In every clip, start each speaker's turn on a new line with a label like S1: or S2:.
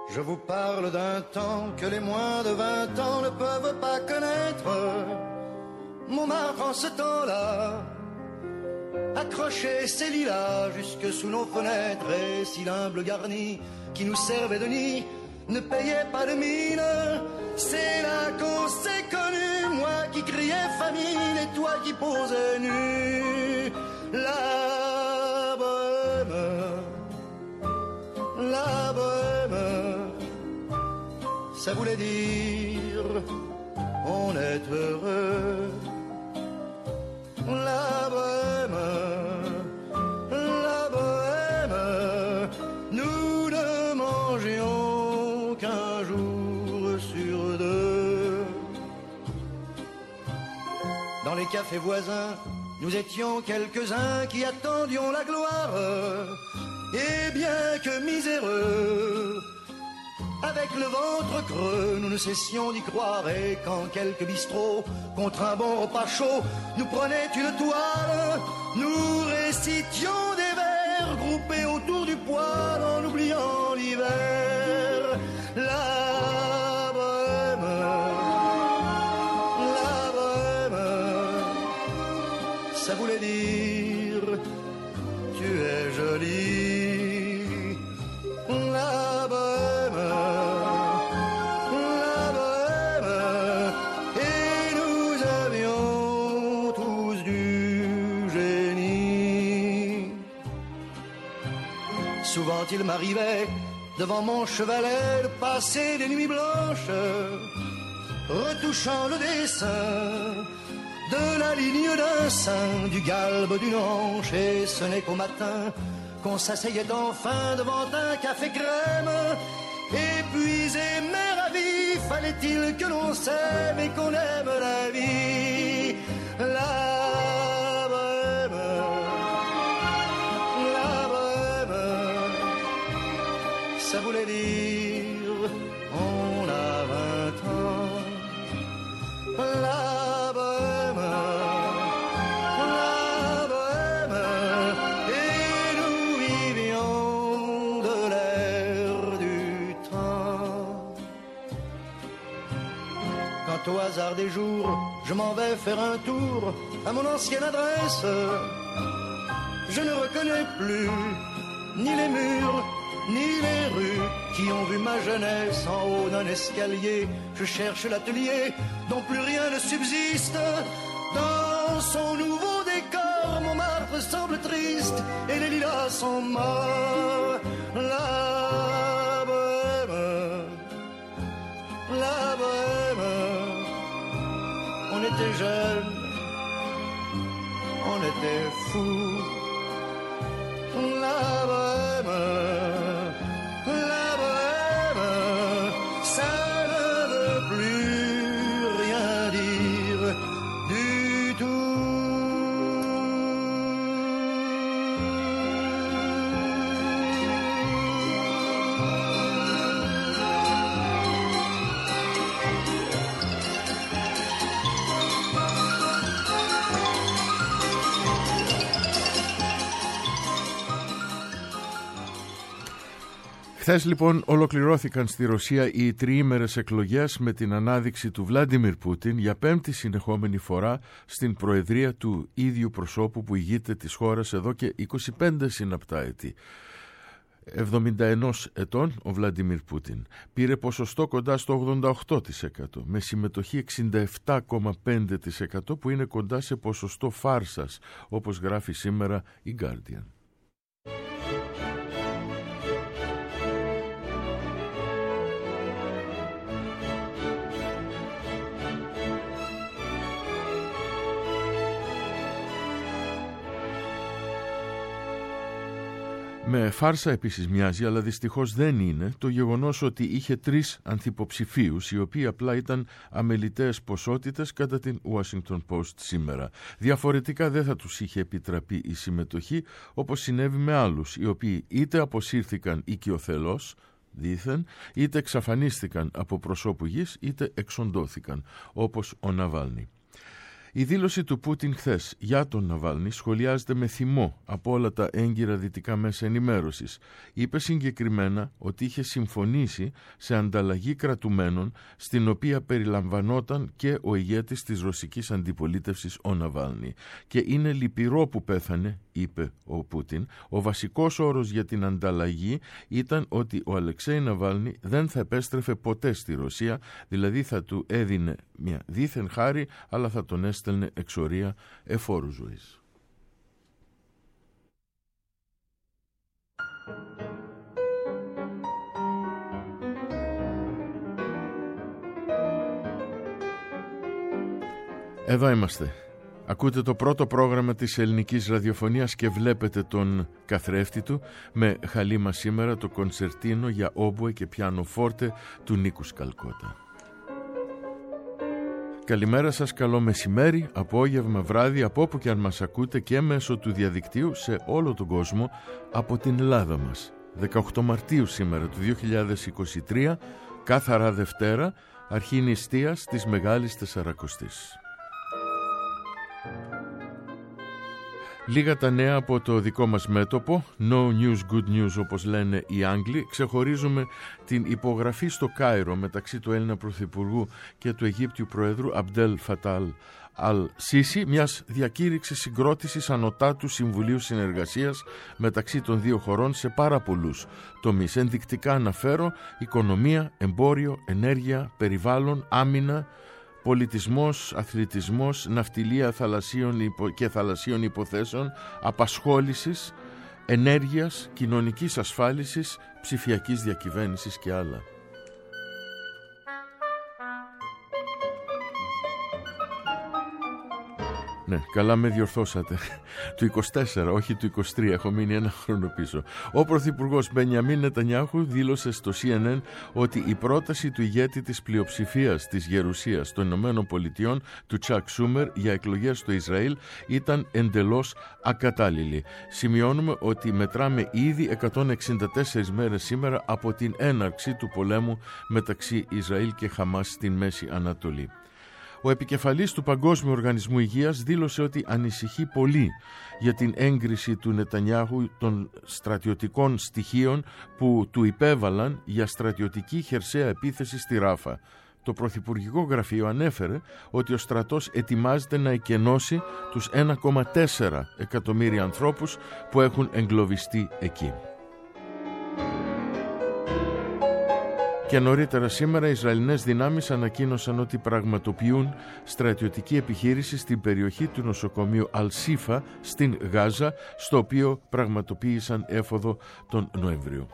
S1: Je vous parle d'un temps que les moins de 20 ans ne peuvent pas connaître. Montmartre en ce temps-là accrochait ses lilas jusque sous nos fenêtres, et si l'humble garni qui nous servait de nid ne payait pas de mine, c'est là qu'on s'est connus, moi qui criais famine et toi qui posais nu. La bohème, ça voulait dire on est heureux. La bohème, nous ne mangions qu'un jour sur deux. Dans les cafés voisins, nous étions quelques-uns qui attendions la gloire. Et bien que miséreux, avec le ventre creux, nous ne cessions d'y croire. Et quand quelques bistrots, contre un bon repas chaud, nous prenaient une toile, nous récitions des vers groupés autour du poêle en oubliant l'hiver. La bohème, ça voulait dire tu es jolie. La bohème, et nous avions tous du génie. Souvent il m'arrivait devant mon chevalet de passer des nuits blanches, retouchant le dessin de la ligne d'un sein, du galbe d'une hanche, et ce n'est qu'au matin qu'on s'asseyait enfin devant un café crème. Épuisé mais ravi, fallait-il que l'on s'aime et qu'on aime la vie. La bohème, ça voulait dire on a 20 ans. La bohème, et nous vivions de l'air du temps. Quand au hasard des jours, je m'en vais faire un tour à mon ancienne adresse, je ne reconnais plus ni les murs, ni les rues qui ont vu ma jeunesse en haut d'un escalier. Je cherche l'atelier dont plus rien ne subsiste. Dans son nouveau décor, Montmartre semble triste et les lilas sont morts. La bohème, on était jeunes, on était fous. La bohème, ça ne veut plus rien dire du tout.
S2: Χθες λοιπόν ολοκληρώθηκαν στη Ρωσία οι τριήμερες εκλογές με την ανάδειξη του Βλάντιμιρ Πούτιν για πέμπτη συνεχόμενη φορά στην προεδρία του ίδιου προσώπου που ηγείται της χώρας εδώ και 25 συναπτά έτη. 71 ετών ο Βλάντιμιρ Πούτιν πήρε ποσοστό κοντά στο 88% με συμμετοχή 67,5% που είναι κοντά σε ποσοστό φάρσας, όπως γράφει σήμερα η Guardian. Με φάρσα επίσης μοιάζει, αλλά δυστυχώς δεν είναι, το γεγονός ότι είχε 3 ανθυποψηφίους, οι οποίοι απλά ήταν αμεληταίες ποσότητες κατά την Washington Post σήμερα. Διαφορετικά δεν θα τους είχε επιτραπεί η συμμετοχή, όπως συνέβη με άλλους, οι οποίοι είτε αποσύρθηκαν οικειοθελώς, δήθεν, είτε εξαφανίστηκαν από προσώπου γης, είτε εξοντώθηκαν, όπως ο Ναβάλνη. Η δήλωση του Πούτιν χθες για τον Ναβάλνη σχολιάζεται με θυμό από όλα τα έγκυρα δυτικά μέσα ενημέρωσης. Είπε συγκεκριμένα ότι είχε συμφωνήσει σε ανταλλαγή κρατουμένων, στην οποία περιλαμβανόταν και ο ηγέτης της ρωσικής αντιπολίτευσης ο Ναβάλνη. Και είναι λυπηρό που πέθανε, είπε ο Πούτιν. Ο βασικός όρος για την ανταλλαγή ήταν ότι ο Αλεξέη Ναβάλνη δεν θα επέστρεφε ποτέ στη Ρωσία, δηλαδή θα του έδινε μια δίθεν χάρη, αλλά θα τον έστελνε εξορία εφόρου ζωής. Εδώ είμαστε. Ακούτε το πρώτο πρόγραμμα της ελληνικής ραδιοφωνίας και βλέπετε τον καθρέφτη του, με χαλίμα σήμερα το κονσερτίνο για όμποε και πιάνο φόρτε του Νίκου Σκαλκότα. Καλημέρα σας, καλό μεσημέρι, απόγευμα, βράδυ, από όπου και αν μας ακούτε και μέσω του διαδικτύου σε όλο τον κόσμο από την Ελλάδα μας. 18 Μαρτίου σήμερα του 2023, κάθαρα Δευτέρα, αρχή νηστείας της Μεγάλης Τεσσαρακοστής. Λίγα τα νέα από το δικό μας μέτωπο, no news, good news όπως λένε οι Άγγλοι. Ξεχωρίζουμε την υπογραφή στο Κάιρο μεταξύ του Έλληνα Πρωθυπουργού και του Αιγύπτιου Προέδρου Αμπντέλ Φατάλ Αλ-Σίσι, μιας διακήρυξης συγκρότησης ανωτάτου Συμβουλίου Συνεργασίας μεταξύ των δύο χωρών σε πάρα πολλούς τομείς. Ενδεικτικά αναφέρω οικονομία, εμπόριο, ενέργεια, περιβάλλον, άμυνα, πολιτισμός, αθλητισμός, ναυτιλία και θαλασσίων υποθέσεων, απασχόλησης, ενέργειας, κοινωνικής ασφάλισης, ψηφιακής διακυβέρνησης και άλλα. Ναι, καλά με διορθώσατε. Του 24, όχι του 23, έχω μείνει ένα χρόνο πίσω. Ο Πρωθυπουργός Μπενιαμίν Νετανιάχου δήλωσε στο CNN ότι η πρόταση του ηγέτη της πλειοψηφίας της Γερουσίας των Ηνωμένων Πολιτειών, του Τσακ Σούμερ, για εκλογές στο Ισραήλ ήταν εντελώς ακατάλληλη. Σημειώνουμε ότι μετράμε ήδη 164 μέρες σήμερα από την έναρξη του πολέμου μεταξύ Ισραήλ και Χαμάς στην Μέση Ανατολή. Ο επικεφαλής του Παγκόσμιου Οργανισμού Υγείας δήλωσε ότι ανησυχεί πολύ για την έγκριση του Νετανιάχου των στρατιωτικών στοιχείων που του υπέβαλαν για στρατιωτική χερσαία επίθεση στη Ράφα. Το Πρωθυπουργικό Γραφείο ανέφερε ότι ο στρατός ετοιμάζεται να εκενώσει τους 1,4 εκατομμύρια ανθρώπους που έχουν εγκλωβιστεί εκεί. Και νωρίτερα σήμερα οι Ισραηλινές δυνάμεις ανακοίνωσαν ότι πραγματοποιούν στρατιωτική επιχείρηση στην περιοχή του νοσοκομείου Αλ-Σίφα στην Γάζα, στο οποίο πραγματοποίησαν έφοδο τον Νοέμβριο.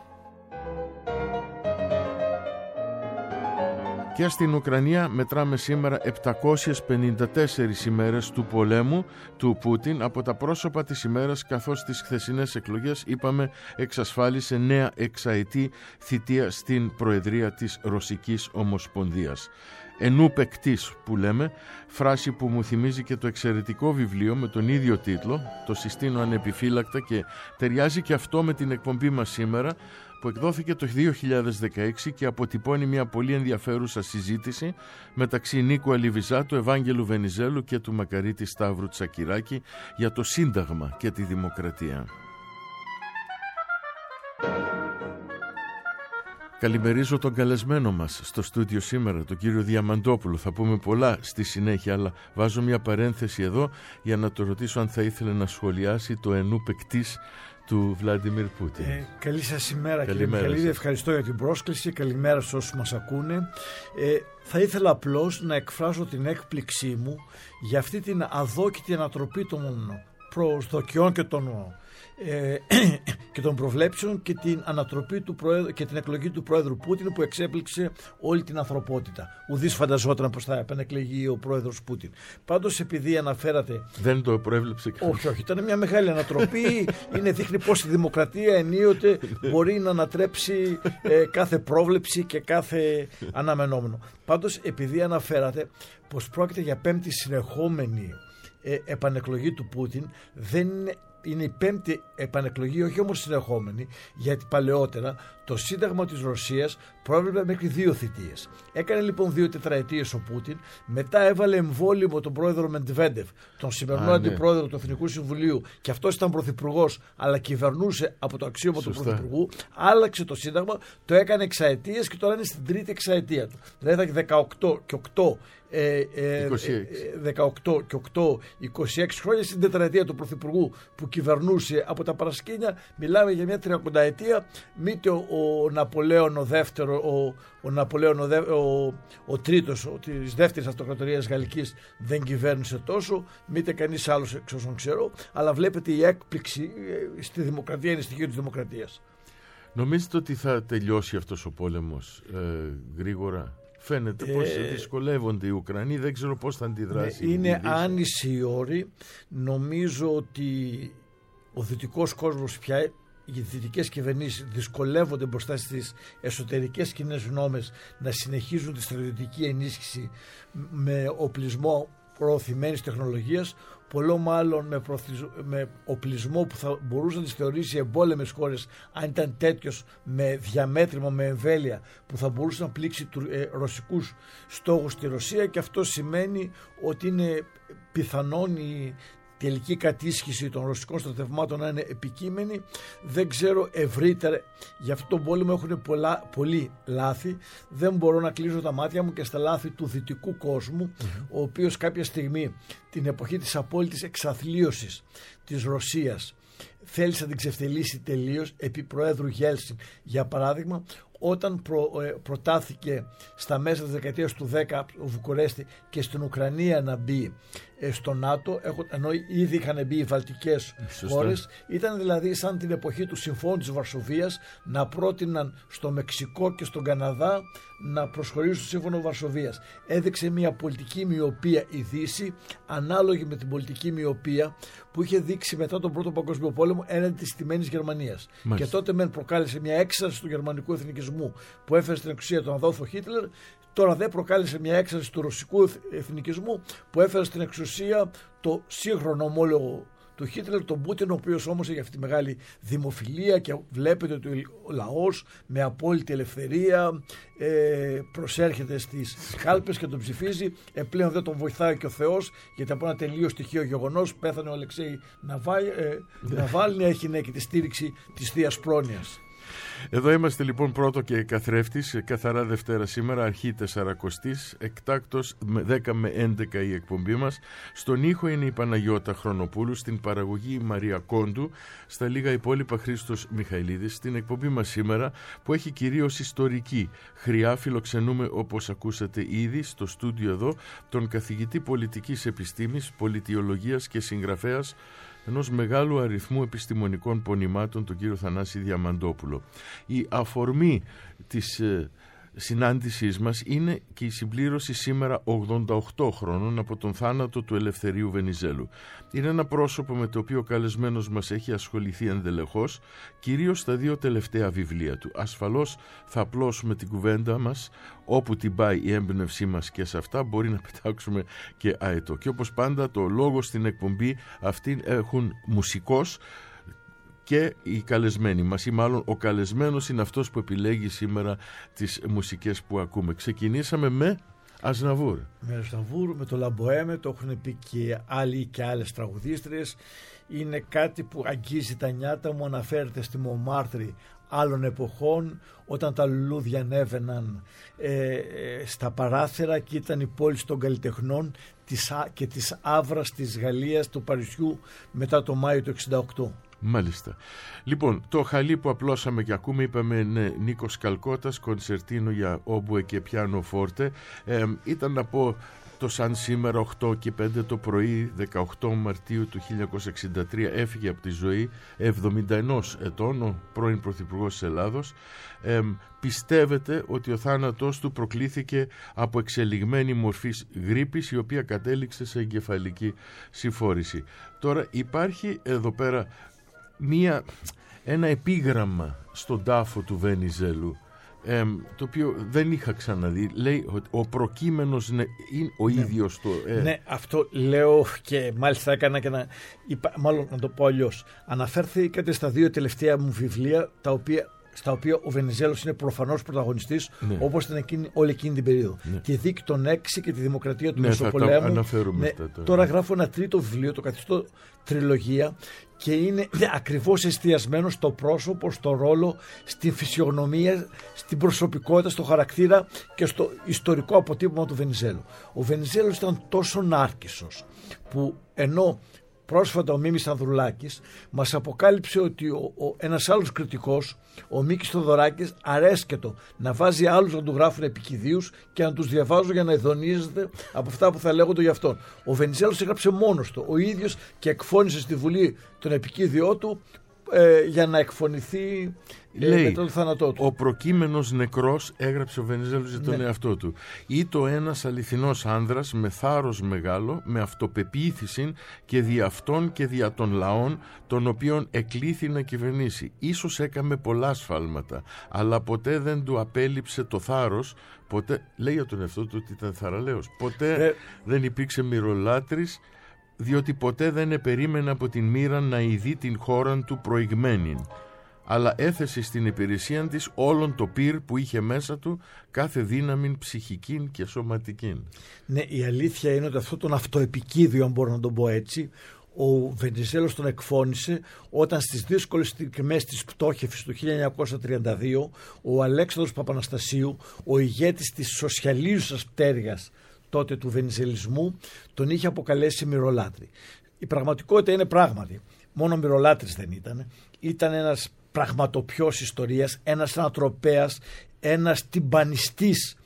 S2: Και στην Ουκρανία μετράμε σήμερα 754 ημέρες του πολέμου του Πούτιν από τα πρόσωπα της ημέρας, καθώς τις χθεσινές εκλογές, είπαμε, εξασφάλισε νέα εξαετή θητεία στην Προεδρία της Ρωσικής Ομοσπονδίας. Ενού παικτής που λέμε, φράση που μου θυμίζει και το εξαιρετικό βιβλίο με τον ίδιο τίτλο, το συστήνω ανεπιφύλακτα και ταιριάζει και αυτό με την εκπομπή μας σήμερα, που εκδόθηκε το 2016 και αποτυπώνει μια πολύ ενδιαφέρουσα συζήτηση μεταξύ Νίκου Αλιβιζά, του Ευάγγελου Βενιζέλου και του Μακαρίτη Σταύρου Τσακυράκη για το Σύνταγμα και τη Δημοκρατία. Καλημερίζω τον καλεσμένο μας στο στούντιο σήμερα, τον κύριο Διαμαντόπουλο. Θα πούμε πολλά στη συνέχεια, αλλά βάζω μια παρένθεση εδώ για να το ρωτήσω αν θα ήθελε να σχολιάσει το ενού παικτής του Βλάντιμιρ Πούτιν.
S3: Καλή σας ημέρα, κύριε Μιχαλίδη. Ευχαριστώ για την πρόσκληση. Καλημέρα σε όσους μας ακούνε. Θα ήθελα απλώς να εκφράσω την έκπληξή μου για αυτή την αδόκητη ανατροπή των προσδοκιών και των προβλέψεων και την ανατροπή του Προέδρου και την εκλογή του Πρόεδρου Πούτιν, που εξέπληξε όλη την ανθρωπότητα. Ουδής φανταζόταν πως θα επανεκλεγεί ο Πρόεδρος Πούτιν. Πάντως, επειδή αναφέρατε...
S2: Δεν το προέβλεψε κανείς.
S3: Όχι, ήταν μια μεγάλη ανατροπή. Δείχνει πως η δημοκρατία ενίοτε μπορεί να ανατρέψει κάθε πρόβλεψη και κάθε αναμενόμενο. Πάντως, επειδή αναφέρατε πως πρόκειται για πέμπτη συνεχόμενη επανεκλογή του Πούτιν, δεν είναι είναι η 5η επανεκλογή, όχι όμως συνεχόμενη, γιατί παλαιότερα το Σύνταγμα της Ρωσίας πρόβλεπε μέχρι 2 θητείες. Έκανε λοιπόν 2 τετραετίες ο Πούτιν, μετά έβαλε εμβόλυμο τον πρόεδρο Μεντβέντεφ, τον σημερινό αντιπρόεδρο του Εθνικού Συμβουλίου, και αυτός ήταν πρωθυπουργός, αλλά κυβερνούσε από το αξίωμα του πρωθυπουργού. Άλλαξε το Σύνταγμα, το έκανε εξαετίες και τώρα είναι στην 3η εξαετία του. Δηλαδή θα έχει 18 και 26 χρόνια στην τετραετία του πρωθυπουργού που κυβερνούσε από τα παρασκήνια. Μιλάμε για μια 30ετία. Μήτε ο Ναπολέον ο δεύτερο, ο τρίτος της δεύτερης αυτοκρατορίας γαλλικής δεν κυβέρνησε τόσο, μήτε κανείς άλλος εξ όσων ξέρω, αλλά βλέπετε η έκπληξη στη δημοκρατία είναι στοιχείο της δημοκρατίας.
S2: Νομίζετε ότι θα τελειώσει αυτός ο πόλεμος γρήγορα? Φαίνεται πως δυσκολεύονται οι Ουκρανοί, δεν ξέρω πώς θα αντιδράσει.
S3: Είναι άνηση η όρη. Νομίζω ότι ο δυτικός κόσμος πια, οι δυτικές κυβερνήσεις δυσκολεύονται μπροστά στις εσωτερικές κοινές γνώμες να συνεχίζουν τη στρατιωτική ενίσχυση με οπλισμό προωθημένης τεχνολογίας, πολλό μάλλον με οπλισμό που θα μπορούσε να τις θεωρήσει εμπόλεμες χώρες, αν ήταν τέτοιος με διαμέτρημα, με εμβέλεια, που θα μπορούσε να πλήξει ρωσικούς στόχους στη Ρωσία, και αυτό σημαίνει ότι είναι πιθανόν η τελική κατήσχηση των ρωσικών στρατευμάτων να είναι επικείμενη. Δεν ξέρω ευρύτερα, για αυτόν τον πόλεμο έχουν πολλοί λάθη. Δεν μπορώ να κλείσω τα μάτια μου και στα λάθη του δυτικού κόσμου, ο οποίος κάποια στιγμή, την εποχή της απόλυτης εξαθλίωσης της Ρωσίας, θέλησε να την ξεφτελίσει τελείως, επί Προέδρου Γέλσιν για παράδειγμα, όταν προτάθηκε στα μέσα της δεκαετίας του 10 ο Βουκουρέστη και στην Ουκρανία να μπει στο ΝΑΤΟ, ενώ ήδη είχαν μπει οι βαλτικές χώρες, ήταν δηλαδή σαν την εποχή του Συμφώνου της Βαρσοβίας να πρότειναν στο Μεξικό και στον Καναδά να προσχωρήσουν στο Σύμφωνο Βαρσοβίας. Έδειξε μια πολιτική μοιοπία η Δύση, ανάλογη με την πολιτική μοιοπία που είχε δείξει μετά τον Πρώτο Παγκόσμιο Πόλεμο έναντι της τιμένης Γερμανίας. Και τότε μεν προκάλεσε μια έξαρση του γερμανικού εθνικισμού που έφερε στην εξουσία τον Αδόλφο Χίτλερ. Τώρα δεν προκάλεσε μια έξαρση του ρωσικού εθνικισμού που έφερε στην εξουσία το σύγχρονο ομόλογο του Χίτλερ, τον Πούτιν, ο οποίος όμως έχει αυτή τη μεγάλη δημοφιλία και βλέπετε ότι ο λαός με απόλυτη ελευθερία προσέρχεται στις κάλπες και τον ψηφίζει. Πλέον δεν τον βοηθάει και ο Θεός, γιατί από ένα τελείως στοιχείο γεγονός πέθανε ο Αλεξέη Ναβάλνη, έχει και τη στήριξη της Θείας Πρόνοιας.
S2: Εδώ είμαστε λοιπόν πρώτο και καθρέφτης, καθαρά Δευτέρα σήμερα, αρχή Τεσσαρακοστής, εκτάκτος 10 με 11 η εκπομπή μας. Στον ήχο είναι η Παναγιώτα Χρονοπούλου, στην παραγωγή η Μαρία Κόντου, στα λίγα υπόλοιπα Χρήστος Μιχαηλίδης. Στην εκπομπή μας σήμερα, που έχει κυρίως ιστορική χρειά, φιλοξενούμε, όπως ακούσατε ήδη στο στούντιο εδώ, τον καθηγητή πολιτικής επιστήμης, πολιτιολογίας και συγγραφέας ενός μεγάλου αριθμού επιστημονικών πονημάτων, τον κύριο Θανάση Διαμαντόπουλο. Η αφορμή της συνάντησής μας είναι και η συμπλήρωση σήμερα 88 χρόνων από τον θάνατο του Ελευθερίου Βενιζέλου. Είναι ένα πρόσωπο με το οποίο ο καλεσμένος μας έχει ασχοληθεί ενδελεχώς, κυρίως στα 2 τελευταία βιβλία του. Ασφαλώς θα απλώσουμε την κουβέντα μας όπου την πάει η έμπνευσή μας, και σε αυτά μπορεί να πετάξουμε και αετό. Και όπως πάντα το λόγο στην εκπομπή αυτήν έχουν μουσικός και οι καλεσμένοι μας, ή μάλλον ο καλεσμένος είναι αυτός που επιλέγει σήμερα τις μουσικές που ακούμε. Ξεκινήσαμε με Ασναβούρ.
S3: Με Ασναβούρ, με το Λαμποέμε, το έχουν πει και άλλοι και άλλες τραγουδίστριες. Είναι κάτι που αγγίζει τα νιάτα μου, αναφέρεται στη Μομάρτρη άλλων εποχών, όταν τα λουλούδια ανέβαιναν στα παράθυρα και ήταν η πόλη των καλλιτεχνών και της Αύρας της Γαλλίας, του Παρισιού, μετά το Μάιο του 1968.
S2: Μάλιστα. Λοιπόν, το χαλί που απλώσαμε και ακούμε, είπαμε, Νίκος Καλκώτας, κονσερτίνο για όμπουε και πιάνο φόρτε. Ήταν να πω το σαν σήμερα 8 και 5 το πρωί 18 Μαρτίου του 1963 έφυγε από τη ζωή 71 ετών ο πρώην Πρωθυπουργός της Ελλάδος. Πιστεύετε ότι ο θάνατός του προκλήθηκε από εξελιγμένη μορφής γρίπης, η οποία κατέληξε σε εγκεφαλική συμφόρηση. Τώρα υπάρχει εδώ πέρα ένα επίγραμμα στον τάφο του Βενιζέλου. το οποίο δεν είχα ξαναδεί. Λέει ότι ο προκείμενος είναι ο ίδιος το...
S3: Ναι, αυτό λέω και μάλιστα έκανα και μάλλον να το πω αλλιώς. Αναφέρθηκατε στα 2 τελευταία μου βιβλία, στα οποία ο Βενιζέλος είναι προφανώς πρωταγωνιστής, όπως ήταν όλη εκείνη την περίοδο. Τη Δίκη των 6 και τη Δημοκρατία του Μεσοπολέμου. Τώρα γράφω ένα 3ο βιβλίο, το καθιστώ τριλογία, και είναι ακριβώς εστιασμένο στο πρόσωπο, στο ρόλο, στη φυσιογνωμία, στην προσωπικότητα, στο χαρακτήρα και στο ιστορικό αποτύπωμα του Βενιζέλου. Ο Βενιζέλος ήταν τόσο νάρκισσος που, ενώ πρόσφατα ο Μίμης Ανδρουλάκης μας αποκάλυψε ότι ένας άλλος κριτικός, ο Μίκης Θοδωράκης, αρέσκετο να βάζει άλλους να του γράφουν επικηδίους και να τους διαβάζουν για να ειδονίζεται από αυτά που θα λέγονται για αυτόν. Ο Βενιζέλος έγραψε μόνος του ο ίδιος και εκφώνησε στη Βουλή τον επικήδιό του για να εκφωνηθεί με τον θάνατό του.
S2: Ο προκείμενος νεκρός, έγραψε ο Βενιζέλος για τον εαυτό του. Ήτο ένας αληθινός άνδρας με θάρρος μεγάλο, με αυτοπεποίθηση και δι' αυτών και δια των λαών, τον οποίον εκλήθη να κυβερνήσει. Ίσως έκαμε πολλά σφάλματα, αλλά ποτέ δεν του απέλειψε το θάρρος. Ποτέ, λέει για τον εαυτό του ότι ήταν θαραλέος. Ποτέ δεν υπήρξε μυρολάτρης, διότι ποτέ δεν επερίμενε από την μοίρα να ειδεί την χώραν του προηγμένην, αλλά έθεσε στην υπηρεσία της όλον το πυρ που είχε μέσα του, κάθε δύναμη ψυχική και σωματική.
S3: Ναι, η αλήθεια είναι ότι αυτό τον αυτοεπικίδιο, αν μπορώ να τον πω έτσι, ο Βενιζέλος τον εκφώνησε όταν στις δύσκολες στιγμές της πτώχευσης του 1932 ο Αλέξανδρος Παπαναστασίου, ο ηγέτης της σοσιαλίζουσας πτέρυγας τότε του βενιζελισμού, τον είχε αποκαλέσει μυρολάτρη. Η πραγματικότητα είναι πράγματι, μόνο μυρολάτρης δεν ήταν. Ήταν ένας πραγματοποιός ιστορίας, ένας ανατροπέας, ένας τυμπανιστής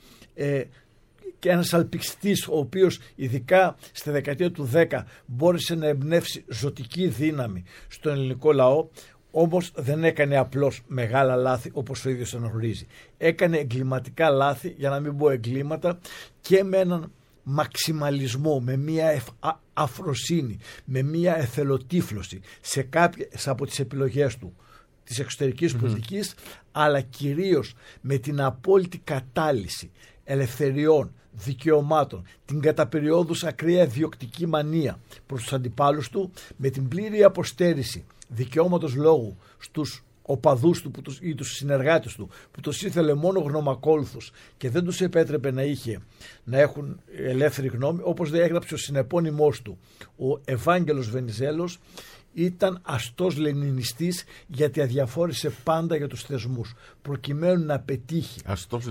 S3: και ένας αλπιστής, ο οποίος ειδικά στη δεκαετία του 10 μπόρεσε να εμπνεύσει ζωτική δύναμη στον ελληνικό λαό. Όμως δεν έκανε απλώς μεγάλα λάθη όπως ο ίδιος αναγνωρίζει. Έκανε εγκληματικά λάθη, για να μην πω εγκλήματα, και με έναν μαξιμαλισμό, με μια αφροσύνη, με μια εθελοτύφλωση σε κάποιες από τις επιλογές του της εξωτερικής πολιτικής, αλλά κυρίως με την απόλυτη κατάλυση ελευθεριών, δικαιωμάτων, την κατά περιόδους ακραία διοκτική μανία προς τους αντιπάλους του, με την πλήρη αποστέρηση δικαιώματος λόγου στους οπαδούς του ή τους συνεργάτες του, που τους ήθελε μόνο γνωμακόλουθους και δεν τους επέτρεπε να έχουν ελεύθερη γνώμη, όπως δεν έγραψε ο συνεπώνυμός του, ο Ευάγγελος Βενιζέλος. Ήταν αστός λενινιστής, γιατί αδιαφόρησε πάντα για τους θεσμούς, προκειμένου να πετύχει,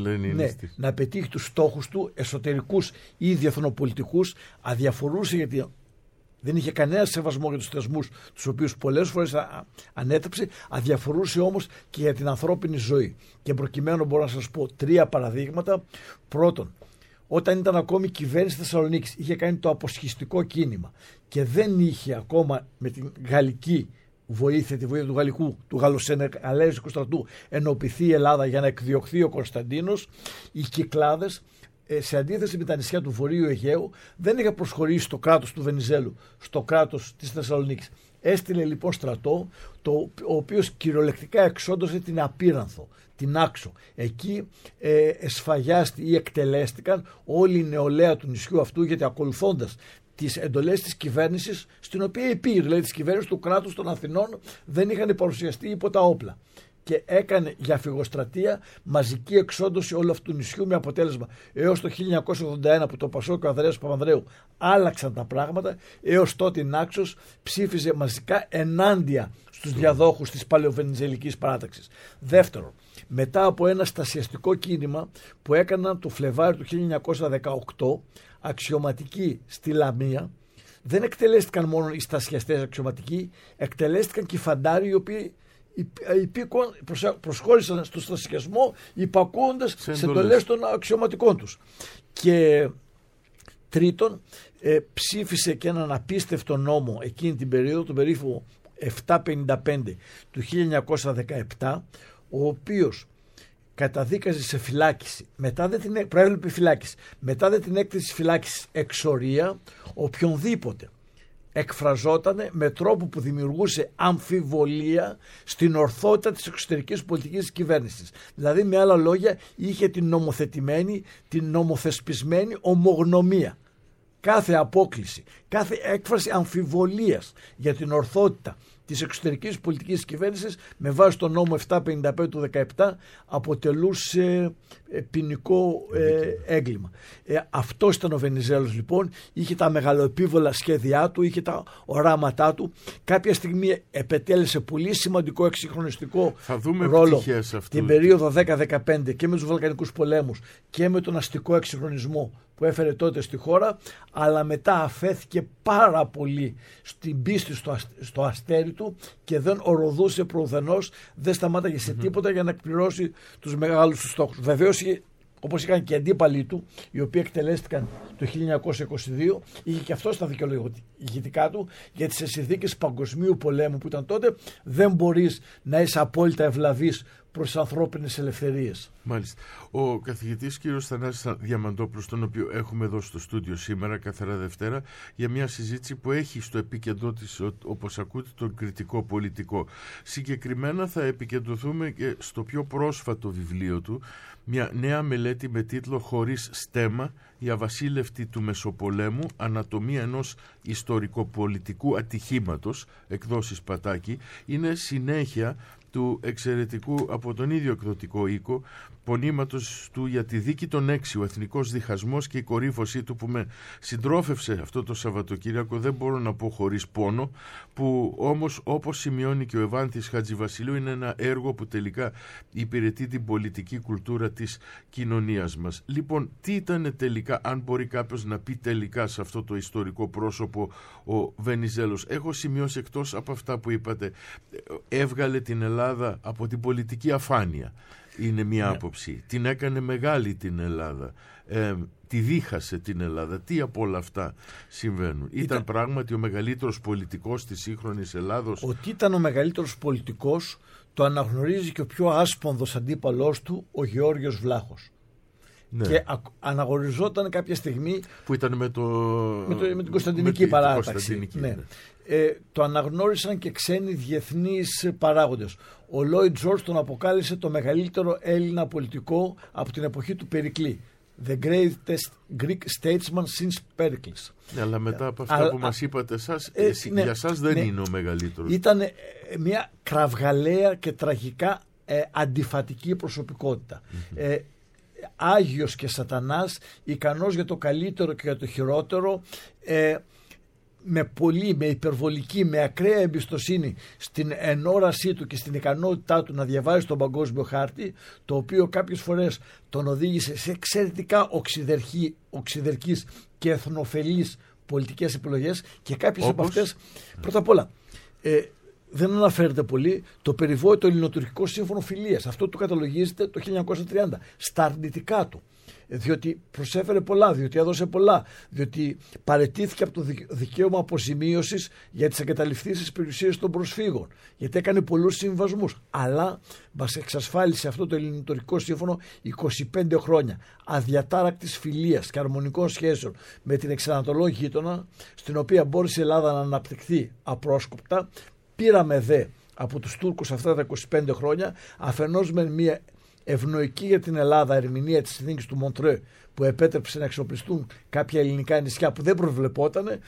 S3: να πετύχει τους στόχους του, εσωτερικούς ή διεθνοπολιτικούς. Αδιαφορούσε, γιατί δεν είχε κανένα σεβασμό για τους θεσμούς, τους οποίους πολλές φορές ανέτρεψε. Αδιαφορούσε όμως και για την ανθρώπινη ζωή. Και προκειμένου μπορώ να σας πω 3 παραδείγματα. Πρώτον, όταν ήταν ακόμη κυβέρνηση Θεσσαλονίκης, είχε κάνει το αποσχιστικό κίνημα και δεν είχε ακόμα με την γαλλική βοήθεια, τη βοήθεια του γαλλοσενεγαλέζικου στρατού, ενοποιηθεί η Ελλάδα για να εκδιωχθεί ο Κωνσταντίνος. Οι Κυκλάδες, σε αντίθεση με τα νησιά του Βορείου Αιγαίου, δεν είχε προσχωρήσει το κράτος του Βενιζέλου στο κράτος της Θεσσαλονίκης. Έστειλε λοιπόν στρατό, ο οποίος κυριολεκτικά εξόντωσε την Απίρανθο, την Άξο. Εκεί εσφαγιάστη ή εκτελέστηκαν όλη η νεολαία του νησιού αυτού, γιατί ακολουθώντας τις εντολές της κυβέρνησης, στην οποία υπήρχε, δηλαδή της κυβέρνησης του κράτους των Αθηνών, δεν είχαν παρουσιαστεί υπό τα όπλα. Και έκανε για φυγοστρατεία μαζική εξόντωση όλου αυτού του νησιού, με αποτέλεσμα έως το 1981, που το Πασόκ και ο Ανδρέας Παπανδρέου άλλαξαν τα πράγματα, έως τότε η Νάξος ψήφιζε μαζικά ενάντια στους διαδόχους της παλαιοβενιζελικής παράταξης. Δεύτερον, μετά από ένα στασιαστικό κίνημα που έκαναν το Φλεβάριο του 1918 αξιωματικοί στη Λαμία, δεν εκτελέστηκαν μόνο οι στασιαστές αξιωματικοί, εκτελέστηκαν και οι φαντάροι, οι οποίοι προσχώρησαν στο στασιασμό υπακούοντας σε εντολές των αξιωματικών τους. Και τρίτον, ψήφισε και έναν απίστευτο νόμο εκείνη την περίοδο, τον περίφημο 755 του 1917, ο οποίος καταδίκαζε σε φυλάκιση, προέβλεπε φυλάκιση, μετά δεν την έκθεση φυλάκισης εξορία οποιονδήποτε εκφραζόταν με τρόπο που δημιουργούσε αμφιβολία στην ορθότητα της εξωτερικής πολιτικής της κυβέρνησης. Δηλαδή, με άλλα λόγια, είχε την νομοθετημένη, την νομοθεσπισμένη ομογνωμία. Κάθε απόκλιση, κάθε έκφραση αμφιβολίας για την ορθότητα της εξωτερικής πολιτικής της κυβέρνησης με βάση το νόμο 755 του 17 αποτελούσε ποινικό έγκλημα. Αυτός ήταν ο Βενιζέλος λοιπόν, είχε τα μεγαλοεπίβολα σχέδιά του, είχε τα οράματά του. Κάποια στιγμή επετέλεσε πολύ σημαντικό εξυγχρονιστικό ρόλο την περίοδο 10-15 και με τους Βαλκανικούς πολέμους και με τον αστικό εξυγχρονισμό που έφερε τότε στη χώρα, αλλά μετά αφέθηκε πάρα πολύ στην πίστη στο αστέρι του και δεν οροδούσε προουδενός, δεν σταμάταγε σε τίποτα για να εκπληρώσει τους μεγάλους του στόχους. Βεβαίως, όπως είχαν και αντίπαλοι του, οι οποίοι εκτελέστηκαν το 1922, είχε και αυτό στα δικαιολογητικά του, γιατί σε συνθήκες παγκοσμίου πολέμου που ήταν τότε, δεν μπορείς να είσαι απόλυτα ευλαβής προς ανθρώπινες ελευθερίες.
S2: Μάλιστα. Ο καθηγητής κ. Θανάσης Διαμαντόπουλος, τον οποίο έχουμε εδώ στο στούντιο σήμερα, καθαρά Δευτέρα, για μια συζήτηση που έχει στο επίκεντρό της, όπως ακούτε, τον κριτικό πολιτικό. Συγκεκριμένα θα επικεντρωθούμε και στο πιο πρόσφατο βιβλίο του, μια νέα μελέτη με τίτλο «Χωρίς στέμμα, η αβασίλευτη του Μεσοπολέμου, ανατομία ενός ιστορικοπολιτικού ατυχήματος», εκδόσεις Πατάκη. Είναι συνέχεια του εξαιρετικού από τον ίδιο εκδοτικό οίκο πονήματος του για τη δίκη των 6, ο εθνικός διχασμός και η κορύφωσή του, που με συντρόφευσε αυτό το Σαββατοκύριακο, δεν μπορώ να πω χωρίς πόνο, που όμως, όπως σημειώνει και ο Ευάνθης Χατζηβασιλείου, είναι ένα έργο που τελικά υπηρετεί την πολιτική κουλτούρα της κοινωνίας μας. Λοιπόν, τι ήταν τελικά, αν μπορεί κάποιος να πει τελικά, σε αυτό το ιστορικό πρόσωπο ο Βενιζέλος? Έχω σημειώσει, εκτός από αυτά που είπατε, έβγαλε την Ελλάδα από την πολιτική αφάνεια. Είναι μια άποψη. Την έκανε μεγάλη την Ελλάδα. Τη δίχασε την Ελλάδα. Τι από όλα αυτά συμβαίνουν? Ήταν πράγματι ο μεγαλύτερος πολιτικός της σύγχρονης Ελλάδος.
S3: Ότι ήταν ο μεγαλύτερος πολιτικός το αναγνωρίζει και ο πιο άσπονδος αντίπαλός του, ο Γεώργιος Βλάχος. Ναι. Και αναγνωριζόταν κάποια στιγμή
S2: που ήταν με
S3: την Κωνσταντινική παράταξη. Ναι. Το αναγνώρισαν και ξένοι διεθνείς παράγοντες. Ο Λόιντ Τζορτζ τον αποκάλεσε το μεγαλύτερο Έλληνα πολιτικό από την εποχή του Περικλή. The greatest Greek statesman since Pericles.
S2: Ναι, αλλά μετά από αυτά που μας είπατε εσάς, για εσάς δεν είναι ο μεγαλύτερος.
S3: Ήταν μια κραυγαλαία και τραγικά αντιφατική προσωπικότητα. Άγιος και σατανάς, ικανός για το καλύτερο και για το χειρότερο, με υπερβολική, με ακραία εμπιστοσύνη στην ενόρασή του και στην ικανότητά του να διαβάζει τον παγκόσμιο χάρτη, το οποίο κάποιες φορές τον οδήγησε σε εξαιρετικά οξυδερκείς και εθνοφελείς πολιτικές επιλογές, και κάποιες από αυτές, πρώτα απ' όλα, δεν αναφέρεται πολύ το περιβόητο ελληνοτουρκικό σύμφωνο φιλίας. Αυτό του καταλογίζεται το 1930 στα αρνητικά του, διότι προσέφερε πολλά, διότι έδωσε πολλά, διότι παραιτήθηκε από το δικαίωμα αποζημίωσης για τις εγκαταλειφθήσεις περιουσίες των προσφύγων, γιατί έκανε πολλούς συμβασμούς, αλλά μας εξασφάλισε αυτό το ελληνοτουρκικό σύμφωνο 25 χρόνια αδιατάρακτης φιλίας και αρμονικών σχέσεων με την εξανατολό γείτονα, στην οποία μπόρεσε η Ελλάδα να αναπτυχθεί απρόσκοπτα. Πήραμε δε από τους Τούρκους αυτά τα 25 χρόνια, αφενός με μια ευνοϊκή για την Ελλάδα ερμηνεία της συνθήκης του Μοντρέ, που επέτρεψε να εξοπλιστούν κάποια ελληνικά νησιά που δεν προβλεπότανε,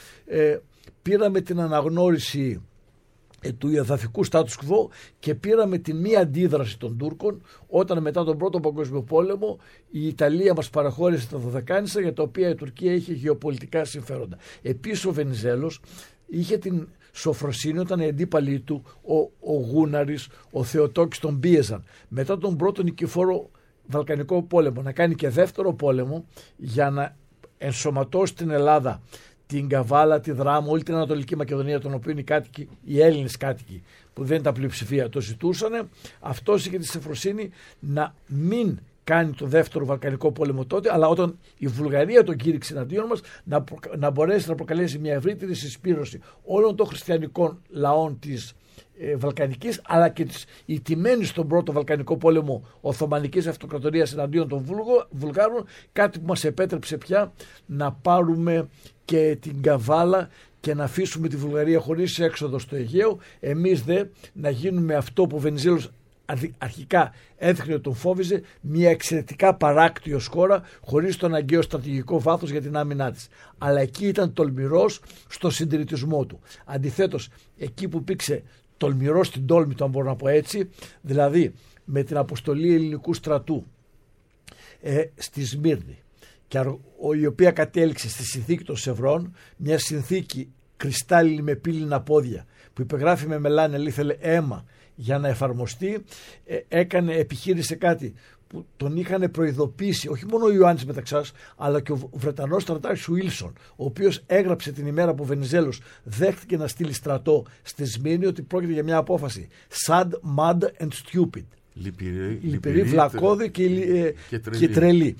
S3: πήραμε την αναγνώριση του εδαφικού status quo και πήραμε τη μη αντίδραση των Τούρκων όταν μετά τον Πρώτο Παγκόσμιο Πόλεμο η Ιταλία μας παραχώρησε τα Δωδεκάνησα, για τα οποία η Τουρκία είχε γεωπολιτικά συμφέροντα. Επίσης ο Βενιζέλος είχε την σοφροσύνη, όταν οι αντίπαλοι του, ο Γούναρης, ο Θεοτόκης, τον πίεζαν μετά τον πρώτο νικηφόρο Βαλκανικό πόλεμο να κάνει και δεύτερο πόλεμο για να ενσωματώσει την Ελλάδα, την Καβάλα, τη Δράμο, όλη την Ανατολική Μακεδονία, των οποίων οι Έλληνες κάτοικοι που δεν ήταν πλειοψηφία το ζητούσαν. Αυτός είχε τη σοφροσύνη να μην κάνει το δεύτερο Βαλκανικό πόλεμο τότε, αλλά όταν η Βουλγαρία τον κήρυξε εναντίον μας, να μπορέσει να προκαλέσει μια ευρύτερη συσπήρωση όλων των χριστιανικών λαών της Βαλκανικής, αλλά και της ηττημένης στον πρώτο Βαλκανικό πόλεμο Οθωμανικής Αυτοκρατορίας εναντίον των Βουλγάρων, κάτι που μας επέτρεψε πια να πάρουμε και την Καβάλα και να αφήσουμε τη Βουλγαρία χωρίς έξοδο στο Αιγαίο, εμείς δε να γίνουμε αυτό που ο Βενιζέλος αρχικά έδειχνε ότι τον φόβιζε, μια εξαιρετικά παράκτιος χώρα χωρίς τον αναγκαίο στρατηγικό βάθος για την άμυνά της. Αλλά εκεί ήταν τολμηρός στο συντηρητισμό του. Αντιθέτως, εκεί που υπήρξε τολμηρός στην τόλμη του, αν μπορώ να πω έτσι, δηλαδή με την αποστολή ελληνικού στρατού στη Σμύρνη, η οποία κατέληξε στη συνθήκη των Σευρών, μια συνθήκη κρυστάλλινη με πύληνα πόδια που υπεγράφει με μελάνι, ήθελε αίμα για να εφαρμοστεί, επιχείρησε κάτι που τον είχαν προειδοποιήσει όχι μόνο ο Ιωάννης Μεταξάς, αλλά και ο Βρετανός στρατάρχης Ουίλσον, ο οποίος έγραψε την ημέρα που ο Βενιζέλος δέχτηκε να στείλει στρατό στη Σμύρνη ότι πρόκειται για μια απόφαση sad, mad and stupid. Λυπηρή, βλακώδη και τρελή.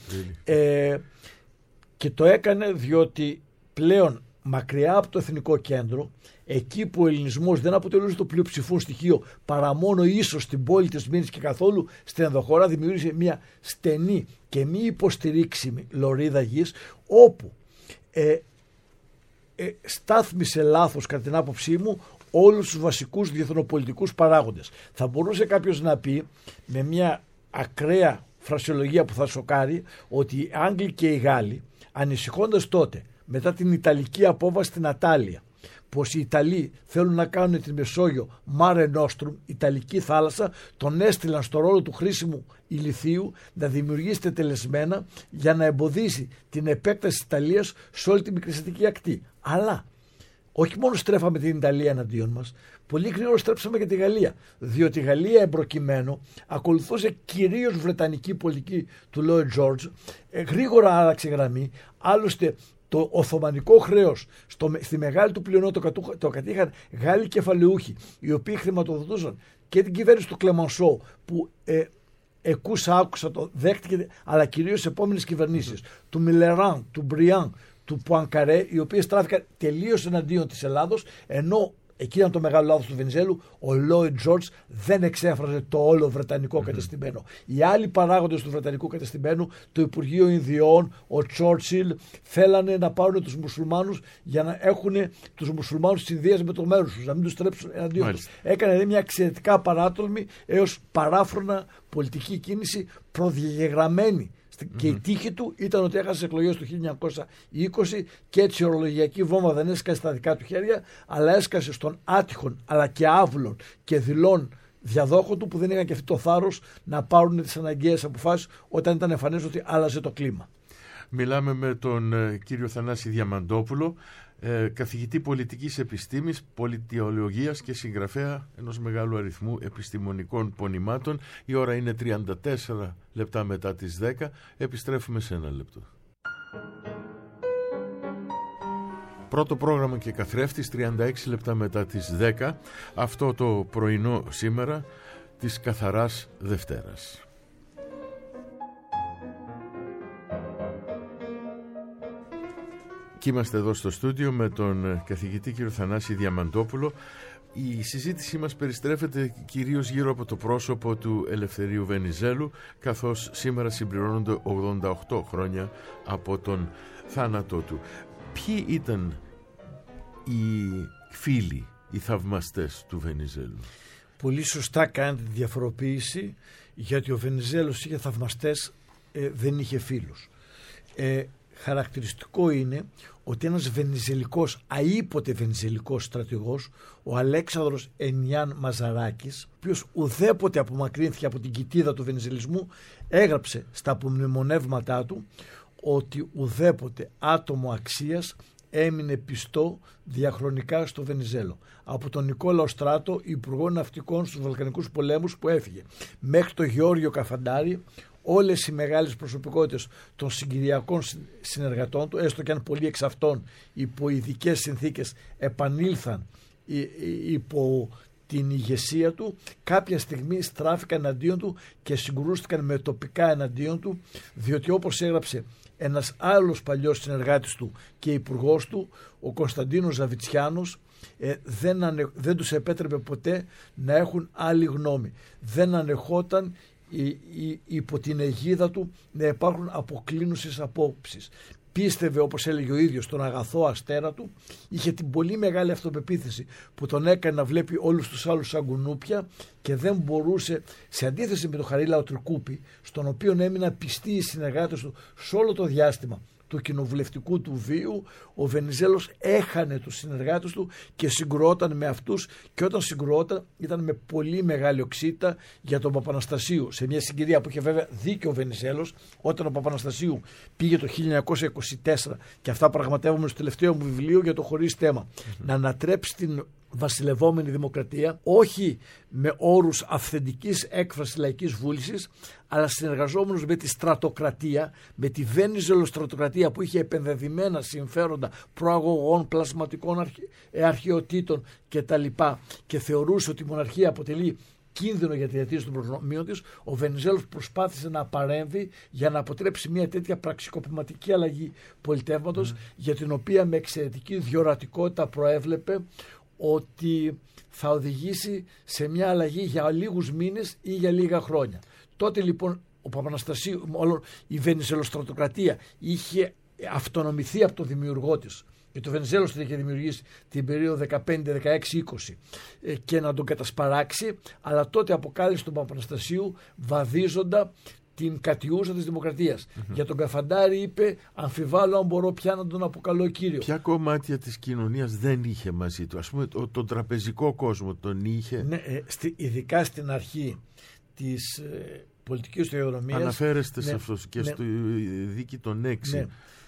S3: Και το έκανε διότι πλέον μακριά από το εθνικό κέντρο, εκεί που ο ελληνισμός δεν αποτελούσε το πλειοψηφούν στοιχείο παρά μόνο ίσως στην πόλη της Μήνης και καθόλου στην ενδοχώρα, δημιούργησε μια στενή και μη υποστηρίξιμη λωρίδα γης, όπου στάθμισε λάθος κατά την άποψή μου όλους τους βασικούς διεθνοπολιτικούς παράγοντες. Θα μπορούσε κάποιος να πει με μια ακραία φρασιολογία που θα σοκάρει ότι οι Άγγλοι και οι Γάλλοι, ανησυχώντας τότε μετά την Ιταλική απόβαση στην Ατάλεια, πως οι Ιταλοί θέλουν να κάνουν την Μεσόγειο Mare Nostrum, Ιταλική θάλασσα, τον έστειλαν στο ρόλο του χρήσιμου ηλιθίου να δημιουργήσει τετελεσμένα για να εμποδίσει την επέκταση της Ιταλίας σε όλη τη μικρασιατική ακτή. Αλλά όχι μόνο στρέφαμε την Ιταλία εναντίον μας, πολύ γρήγορα στρέψαμε και τη Γαλλία. Διότι η Γαλλία εμπροκειμένου ακολουθούσε κυρίως βρετανική πολιτική του Lloyd George, γρήγορα άλλαξε γραμμή. Άλλωστε, το οθωμανικό χρέος στη μεγάλη του πλειονότητα το κατήχαν Γάλλοι κεφαλαιούχοι, οι οποίοι χρηματοδοτούσαν και την κυβέρνηση του Κλεμανσό που άκουσα το δέχτηκε, αλλά κυρίως επόμενες κυβερνήσεις του Μιλεράν, του Μπριάν, του Πουανκαρέ, οι οποίες στράφηκαν τελείως εναντίον της Ελλάδος, ενώ εκεί ήταν το μεγάλο λάθος του Βενιζέλου, ο Λόιντ Τζορτζ δεν εξέφραζε το όλο βρετανικό κατεστημένο. Οι άλλοι παράγοντες του βρετανικού κατεστημένου, το Υπουργείο Ινδιών, ο Τσόρτσιλ, θέλανε να πάρουν τους μουσουλμάνους για να έχουν τους μουσουλμάνους της Ινδίας με το μέρος τους, να μην τους τρέψουν εναντίον τους. Έκανε μια εξαιρετικά παράτολμη έως παράφρονα πολιτική κίνηση προδιαγεγραμμένη. Και η τύχη του ήταν ότι έχασε εκλογές το 1920 και έτσι η ορολογιακή βόμβα δεν έσκασε στα δικά του χέρια, αλλά έσκασε στον άτυχον αλλά και άβλων και δειλών διαδόχων του που δεν είχαν και αυτό το θάρρος να πάρουν τις αναγκαίες αποφάσεις όταν ήταν εμφανές ότι άλλαζε το κλίμα.
S2: Μιλάμε με τον κύριο Θανάση Διαμαντόπουλο, καθηγητή πολιτικής επιστήμης, πολιτιολογίας και συγγραφέα ενός μεγάλου αριθμού επιστημονικών πονημάτων. Η ώρα είναι 34 λεπτά μετά τις 10. Επιστρέφουμε σε ένα λεπτό. Πρώτο πρόγραμμα και καθρέφτης, 36 λεπτά μετά τις 10. Αυτό το πρωινό σήμερα της καθαράς Δευτέρας. Και είμαστε εδώ στο στούντιο με τον καθηγητή κύριο Θανάση Διαμαντόπουλο. Η συζήτησή μας περιστρέφεται κυρίως γύρω από το πρόσωπο του Ελευθερίου Βενιζέλου, καθώς σήμερα συμπληρώνονται 88 χρόνια από τον θάνατό του. Ποιοι ήταν οι φίλοι, οι θαυμαστές του Βενιζέλου?
S3: Πολύ σωστά κάνετε τη διαφοροποίηση, γιατί ο Βενιζέλος είχε θαυμαστές, δεν είχε φίλους. Χαρακτηριστικό είναι ότι ένας βενιζελικός, αήποτε βενιζελικός στρατηγός, ο Αλέξανδρος Ενιάν Μαζαράκης, ο οποίος ουδέποτε απομακρύνθηκε από την κοιτίδα του βενιζελισμού, έγραψε στα απομνημονεύματά του ότι ουδέποτε άτομο αξίας έμεινε πιστό διαχρονικά στο Βενιζέλο. Από τον Νικόλαο Στράτο, υπουργό ναυτικών στους Βαλκανικούς πολέμους που έφυγε, μέχρι τον Γεώργιο Καφαντάρη, όλες οι μεγάλες προσωπικότητες των συγκυριακών συνεργατών του, έστω και αν πολλοί εξ αυτών υπό ειδικές συνθήκες επανήλθαν υπό την ηγεσία του, κάποια στιγμή στράφηκαν εναντίον του και συγκρούστηκαν με τοπικά εναντίον του, διότι όπως έγραψε ένας άλλος παλιός συνεργάτης του και υπουργός του, ο Κωνσταντίνος Ζαβιτσιάνος, δεν τους επέτρεπε ποτέ να έχουν άλλη γνώμη. Δεν ανεχόταν υπό την αιγίδα του να υπάρχουν αποκλίνουσες απόψεις. πίστευε, όπως έλεγε ο ίδιος, στον αγαθό αστέρα του, είχε την πολύ μεγάλη αυτοπεποίθηση που τον έκανε να βλέπει όλους τους άλλους σαν κουνούπια και δεν μπορούσε, σε αντίθεση με τον Χαρίλαο Τρικούπη, στον οποίο έμειναν πιστοί οι συνεργάτες του σε όλο το διάστημα του κοινοβουλευτικού του βίου, ο Βενιζέλος έχανε τους συνεργάτες του και συγκρουόταν με αυτούς, και όταν συγκρουόταν ήταν με πολύ μεγάλη οξύτητα για τον Παπαναστασίου, σε μια συγκυρία που είχε βέβαια δίκιο ο Βενιζέλος, όταν ο Παπαναστασίου πήγε το 1924, και αυτά πραγματεύομαι στο τελευταίο μου βιβλίο για το Χωρίς Θέμα, να ανατρέψει την βασιλευόμενη δημοκρατία, όχι με όρους αυθεντικής έκφρασης λαϊκής βούλησης, αλλά συνεργαζόμενος με τη στρατοκρατία, με τη Βενιζελοστρατοκρατία που είχε επενδεδημένα συμφέροντα προαγωγών, πλασματικών αρχαιοτήτων κτλ. Και θεωρούσε ότι η μοναρχία αποτελεί κίνδυνο για τη διατήρηση των προνομίων της. Ο Βενιζέλος προσπάθησε να παρέμβει για να αποτρέψει μια τέτοια πραξικοπηματική αλλαγή πολιτεύματος, για την οποία με εξαιρετική διορατικότητα προέβλεπε ότι θα οδηγήσει σε μια αλλαγή για λίγους μήνες ή για λίγα χρόνια. Τότε λοιπόν ο Παπαναστασίου, μάλλον η Βενιζελοστρατοκρατία, είχε αυτονομηθεί από τον δημιουργό της, και το Βενιζέλος την είχε δημιουργήσει την περίοδο 15-16-20 και να τον κατασπαράξει, αλλά τότε αποκάλυψε τον Παπαναστασίου βαδίζοντα την κατιούσα της δημοκρατίας. Για τον Καφαντάρη είπε, αμφιβάλλω αν μπορώ πια να τον αποκαλώ κύριο.
S2: Ποια κομμάτια της κοινωνίας δεν είχε μαζί του? Ας πούμε τον τραπεζικό κόσμο τον είχε?
S3: Ναι, ειδικά στην αρχή της πολιτικής σταδιοδρομίας.
S2: Αναφέρεστε σε αυτό και στη δίκη των 6.
S3: Ναι.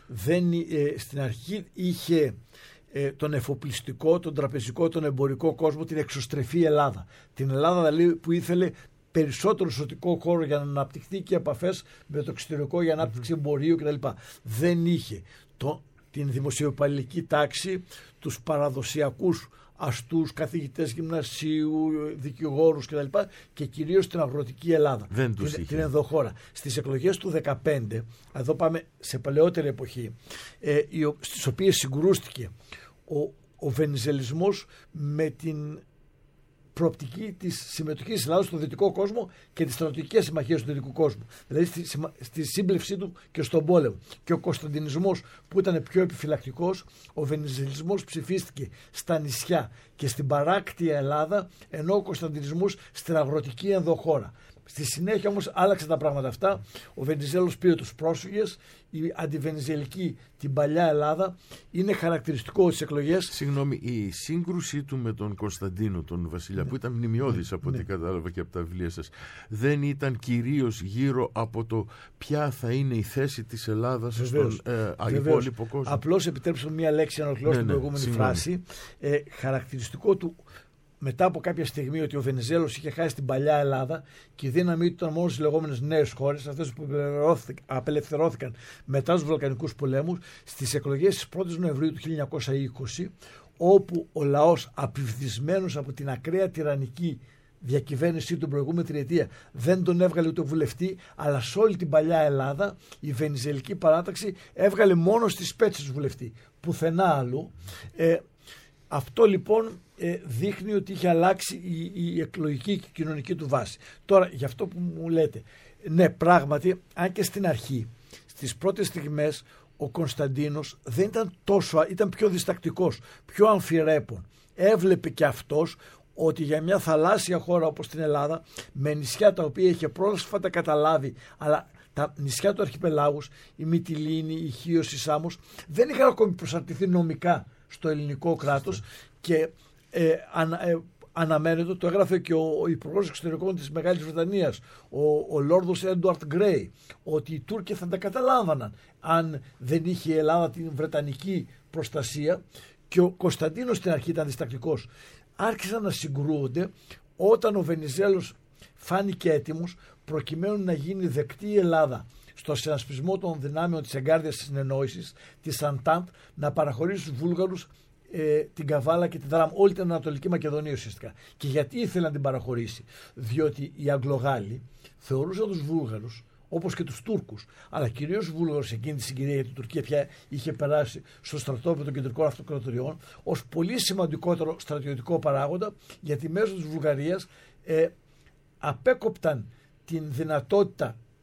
S3: Στην αρχή είχε τον εφοπλιστικό, τον τραπεζικό, τον εμπορικό κόσμο, την εξωστρεφή Ελλάδα. Την Ελλάδα δηλαδή που ήθελε περισσότερο σωτικό χώρο για να αναπτυχθεί και επαφές με το εξωτερικό για ανάπτυξη εμπορίου κτλ. Δεν είχε την δημοσιοπαλληλική τάξη, τους παραδοσιακούς αστούς, καθηγητές γυμνασίου, δικηγόρους κτλ. Και κυρίως την αγροτική Ελλάδα, την ενδοχώρα. Στις εκλογές του 2015, εδώ πάμε σε παλαιότερη εποχή, στις οποίες συγκρούστηκε ο βενιζελισμός με την προοπτική της συμμετοχής της Ελλάδας στον δυτικό κόσμο και τις στρατιωτικές συμμαχίες του δυτικού κόσμου. Δηλαδή στη σύμπλευσή του και στον πόλεμο. Και ο Κωνσταντινισμός που ήταν πιο επιφυλακτικός, ο βενιζελισμός ψηφίστηκε στα νησιά και στην παράκτια Ελλάδα, ενώ ο Κωνσταντινισμός στην αγροτική ενδοχώρα. Στη συνέχεια όμως άλλαξαν τα πράγματα αυτά. Ο Βενιζέλος πήρε τους πρόσφυγες, η αντιβενιζελική την παλιά Ελλάδα. Είναι χαρακτηριστικό στις εκλογές.
S2: Συγγνώμη, η σύγκρουσή του με τον Κωνσταντίνο, τον βασιλιά, που ήταν μνημιώδης από ό,τι κατάλαβα και από τα βιβλία σας, δεν ήταν κυρίως γύρω από το ποια θα είναι η θέση της Ελλάδας στον υπόλοιπο κόσμο?
S3: Απλώς επιτρέψτε μια λέξη να ολοκληρώσω την προηγούμενη φράση. Χαρακτηριστικό του μετά από κάποια στιγμή ότι ο Βενιζέλος είχε χάσει την παλιά Ελλάδα και η δύναμή του ήταν μόνο στις λεγόμενες νέες χώρες, αυτές που απελευθερώθηκαν μετά τους Βαλκανικούς πολέμους, στις εκλογές της 1ης Νοεμβρίου του 1920, όπου ο λαός, απειβδισμένος από την ακραία τυραννική διακυβέρνησή του προηγούμενη τριετία, δεν τον έβγαλε ούτε βουλευτή, αλλά σε όλη την παλιά Ελλάδα η βενιζελική παράταξη έβγαλε μόνο στις πέτσες βουλευτή, πουθενά αλλού. Αυτό λοιπόν δείχνει ότι είχε αλλάξει η εκλογική και η κοινωνική του βάση. Τώρα, για αυτό που μου λέτε, ναι, πράγματι, αν και στην αρχή, στις πρώτες στιγμές, ο Κωνσταντίνος δεν ήταν τόσο, ήταν πιο διστακτικός, πιο αμφιρέπων. Έβλεπε και αυτός ότι για μια θαλάσσια χώρα όπως την Ελλάδα, με νησιά τα οποία είχε πρόσφατα καταλάβει, αλλά τα νησιά του αρχιπελάγους, η Μυτιλήνη, η Χίος, η Σάμος, δεν είχαν ακόμη προσαρτηθεί νομικά στο ελληνικό κράτος και αναμένεται, το έγραφε και ο Υπουργός Εξωτερικών της Μεγάλης Βρετανίας, ο Λόρδος Έντουαρτ Γκρέι, ότι οι Τούρκοι θα τα καταλάβαναν αν δεν είχε η Ελλάδα την βρετανική προστασία, και ο Κωνσταντίνος στην αρχή ήταν διστακτικός. Άρχισαν να συγκρούονται όταν ο Βενιζέλος φάνηκε έτοιμος προκειμένου να γίνει δεκτή η Ελλάδα στο συνασπισμό των δυνάμεων της εγκάρδιας συνεννόησης, της Αντάντ, να παραχωρήσει στους Βούλγαρους την Καβάλα και την Δράμ, όλη την Ανατολική Μακεδονία ουσιαστικά. Και γιατί ήθελε να την παραχωρήσει? Διότι οι Αγγλογάλοι θεωρούσαν τους Βούλγαρους, όπως και τους Τούρκους, αλλά κυρίως τους Βούλγαρους εκείνη τη συγκυρία, γιατί η Τουρκία πια είχε περάσει στο στρατόπεδο των κεντρικών αυτοκρατοριών, ως πολύ σημαντικότερο στρατιωτικό παράγοντα, γιατί μέσω της Βουλγαρίας απέκοπταν την δυνατότητα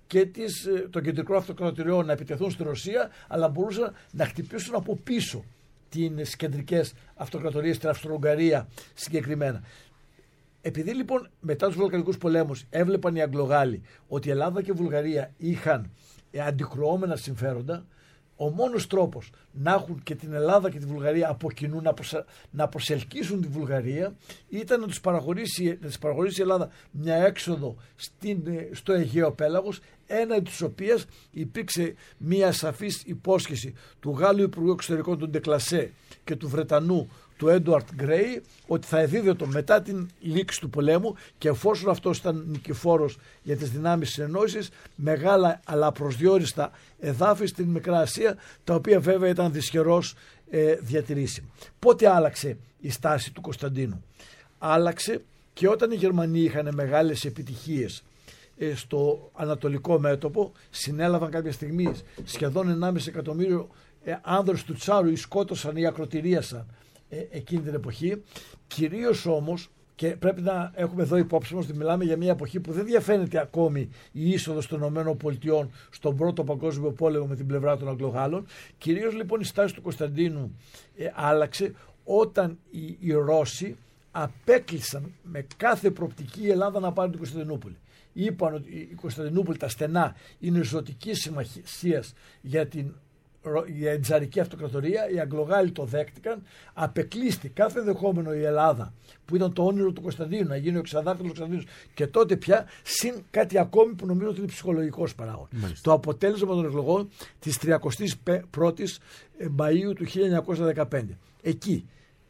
S3: και των κεντρικών αυτοκρατοριών να επιτεθούν στη Ρωσία, αλλά μπορούσαν να χτυπήσουν από πίσω τις κεντρικές αυτοκρατορίες, την Αυστρο-Ουγγαρία συγκεκριμένα. Επειδή λοιπόν μετά τους Βαλκανικούς πολέμους έβλεπαν οι Αγγλογάλοι ότι η Ελλάδα και η Βουλγαρία είχαν αντικρουόμενα συμφέροντα, ο μόνος τρόπος να έχουν και την Ελλάδα και τη Βουλγαρία από κοινού να προσελκύσουν τη Βουλγαρία ήταν να τους παραχωρήσει η Ελλάδα μια έξοδο στο Αιγαίο Πέλαγος, έναντι της οποίας υπήρξε μια σαφής υπόσχεση του Γάλλου Υπουργού Εξωτερικών του Ντεκλασέ και του Βρετανού του Έντουαρτ Γκρέι ότι θα εδίδεται μετά την λήξη του πολέμου, και εφόσον αυτός ήταν νικηφόρος για τις δυνάμεις συνεννόησης, μεγάλα αλλά προσδιοριστά εδάφη στην Μικρά Ασία, τα οποία βέβαια ήταν δυσχερώς διατηρήσιμα. Πότε άλλαξε η στάση του Κωνσταντίνου? Άλλαξε και όταν οι Γερμανοί είχαν μεγάλες επιτυχίες στο ανατολικό μέτωπο, συνέλαβαν κάποια στιγμή σχεδόν 1,5 εκατομμύριο άνδρες του Τσάρου, ή σκότωσαν ή ακροτηρίασαν εκείνη την εποχή. Κυρίως όμως, και πρέπει να έχουμε εδώ υπόψη μας ότι μιλάμε για μια εποχή που δεν διαφαίνεται ακόμη η είσοδος των ΗΠΑ στον Πρώτο Παγκόσμιο Πόλεμο με την πλευρά των Αγγλογάλων. Κυρίως λοιπόν η στάση του Κωνσταντίνου άλλαξε όταν οι Ρώσοι απέκλεισαν με κάθε προοπτική η Ελλάδα να πάρει την Κωνσταντινούπολη. Είπαν ότι η Κωνσταντινούπολη, τα στενά, είναι ζωτική σημασία για την Τζαρική Αυτοκρατορία. Οι Αγγλογάλοι το δέχτηκαν, απεκλείστη κάθε ενδεχόμενο η Ελλάδα, που ήταν το όνειρο του Κωνσταντίνου, να γίνει ο εξαδάκτυλος Κωνσταντίνος, και τότε πια συν κάτι ακόμη που νομίζω ότι είναι ψυχολογικός παράγον. Το αποτέλεσμα των εκλογών της 31ης Μαΐου του 1915. Εκεί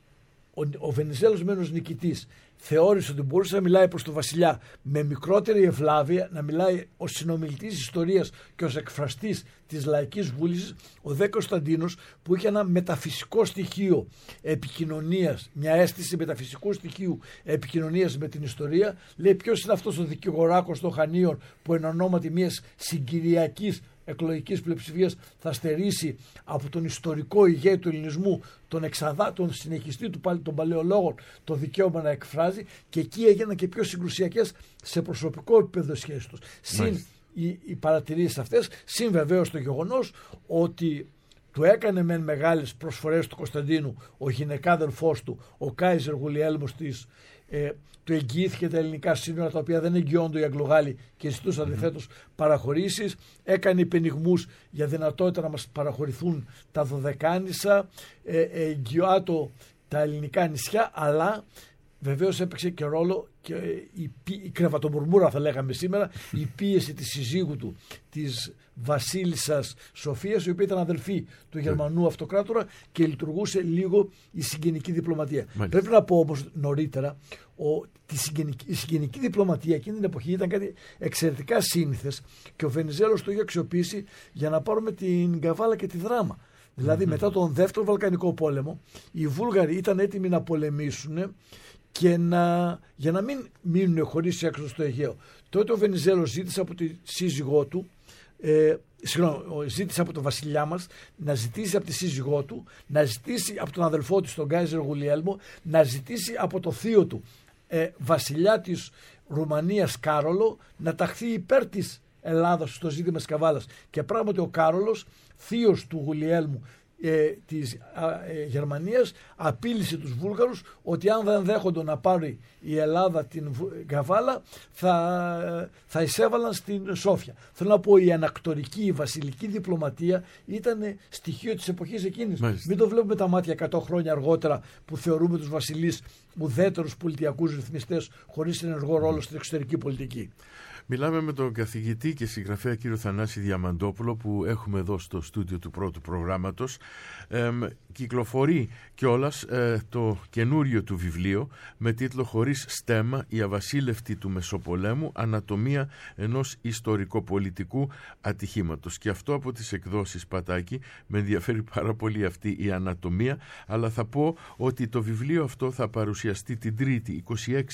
S3: ο Βενιζέλος μένος νικητής θεώρησε ότι μπορούσε να μιλάει προς τον βασιλιά με μικρότερη ευλάβεια, να μιλάει ως συνομιλητής ιστορίας και ως εκφραστής της λαϊκής βούλησης. Ο Δε Κωνσταντίνος, που είχε ένα μεταφυσικό στοιχείο επικοινωνίας, μια αίσθηση μεταφυσικού στοιχείου επικοινωνίας με την ιστορία, λέει: ποιος είναι αυτός ο δικηγοράκος των Χανίων που εν ονόματι μιας συγκυριακής εκλογικής πλειοψηφίας θα στερήσει από τον ιστορικό ηγέτη του ελληνισμού, τον συνεχιστή των παλαιολόγων, το δικαίωμα να εκφράζει. Και εκεί έγιναν και πιο συγκρουσιακές σε προσωπικό επίπεδο σχέσεις τους. Συν οι παρατηρήσεις αυτές, συν βεβαίως το γεγονός ότι του έκανε μεν μεγάλες προσφορές του Κωνσταντίνου ο γυναικάδελφός του, ο Κάιζερ Γουλιέλμος του εγγυήθηκε τα ελληνικά σύνορα, τα οποία δεν εγγυώνται οι Αγγλογάλοι και ζητούσαν αντιθέτως παραχωρήσεις. Έκανε υπενιγμούς για δυνατότητα να μας παραχωρηθούν τα Δωδεκάνησα, εγγυάτο τα ελληνικά νησιά, αλλά βεβαίως έπαιξε και ρόλο και η κρεβατομουρμούρα, θα λέγαμε σήμερα, η πίεση της συζύγου του, της βασίλισσας Σοφίας, η οποία ήταν αδελφή του Γερμανού Αυτοκράτορα και λειτουργούσε λίγο η συγγενική διπλωματία. Πρέπει να πω όμως νωρίτερα η συγγενική διπλωματία εκείνη την εποχή ήταν κάτι εξαιρετικά σύνηθες, και ο Βενιζέλος το είχε αξιοποιήσει για να πάρουμε την Καβάλα και τη Δράμα. Δηλαδή μετά τον Δεύτερο Βαλκανικό Πόλεμο οι Βούλγαροι ήταν έτοιμοι να πολεμήσουν και για να μην μείνουν χωρίς έξοδο στο Αιγαίο. Τότε ο Βενιζέλος ζήτησε από τη σύζυγό του, ζήτησε από τον βασιλιά μας να ζητήσει από τη σύζυγό του, να ζητήσει από τον αδελφό του, τον Γκάιζερ Γουλιέλμο, να ζητήσει από το θείο του, βασιλιά της Ρουμανίας Κάρολο, να ταχθεί υπέρ της Ελλάδας στο ζήτημα της Καβάλας. Και πράγματι ο Κάρολος, θείος του Γουλιέλμου της Γερμανίας, απείλησε τους Βούλγαρους ότι αν δεν δέχονταν να πάρει η Ελλάδα την Καβάλα θα εισέβαλαν στην Σόφια. Θέλω να πω, η ανακτορική, η βασιλική διπλωματία ήταν στοιχείο της εποχής εκείνης. Μην το βλέπουμε τα μάτια 100 χρόνια αργότερα, που θεωρούμε τους βασιλείς ουδέτερους πολιτιακούς ρυθμιστές χωρίς ενεργό ρόλο στην εξωτερική πολιτική.
S2: Μιλάμε με τον καθηγητή και συγγραφέα κύριο Θανάση Διαμαντόπουλο, που έχουμε εδώ στο στούντιο του πρώτου προγράμματος. Κυκλοφορεί κιόλας το καινούριο του βιβλίο με τίτλο «Χωρίς στέμμα, η αβασίλευτη του Μεσοπολέμου, ανατομία ενός ιστορικοπολιτικού ατυχήματος». Και αυτό από τις εκδόσεις Πατάκη. Με ενδιαφέρει πάρα πολύ αυτή η ανατομία, αλλά θα πω ότι το βιβλίο αυτό θα παρουσιαστεί την Τρίτη 26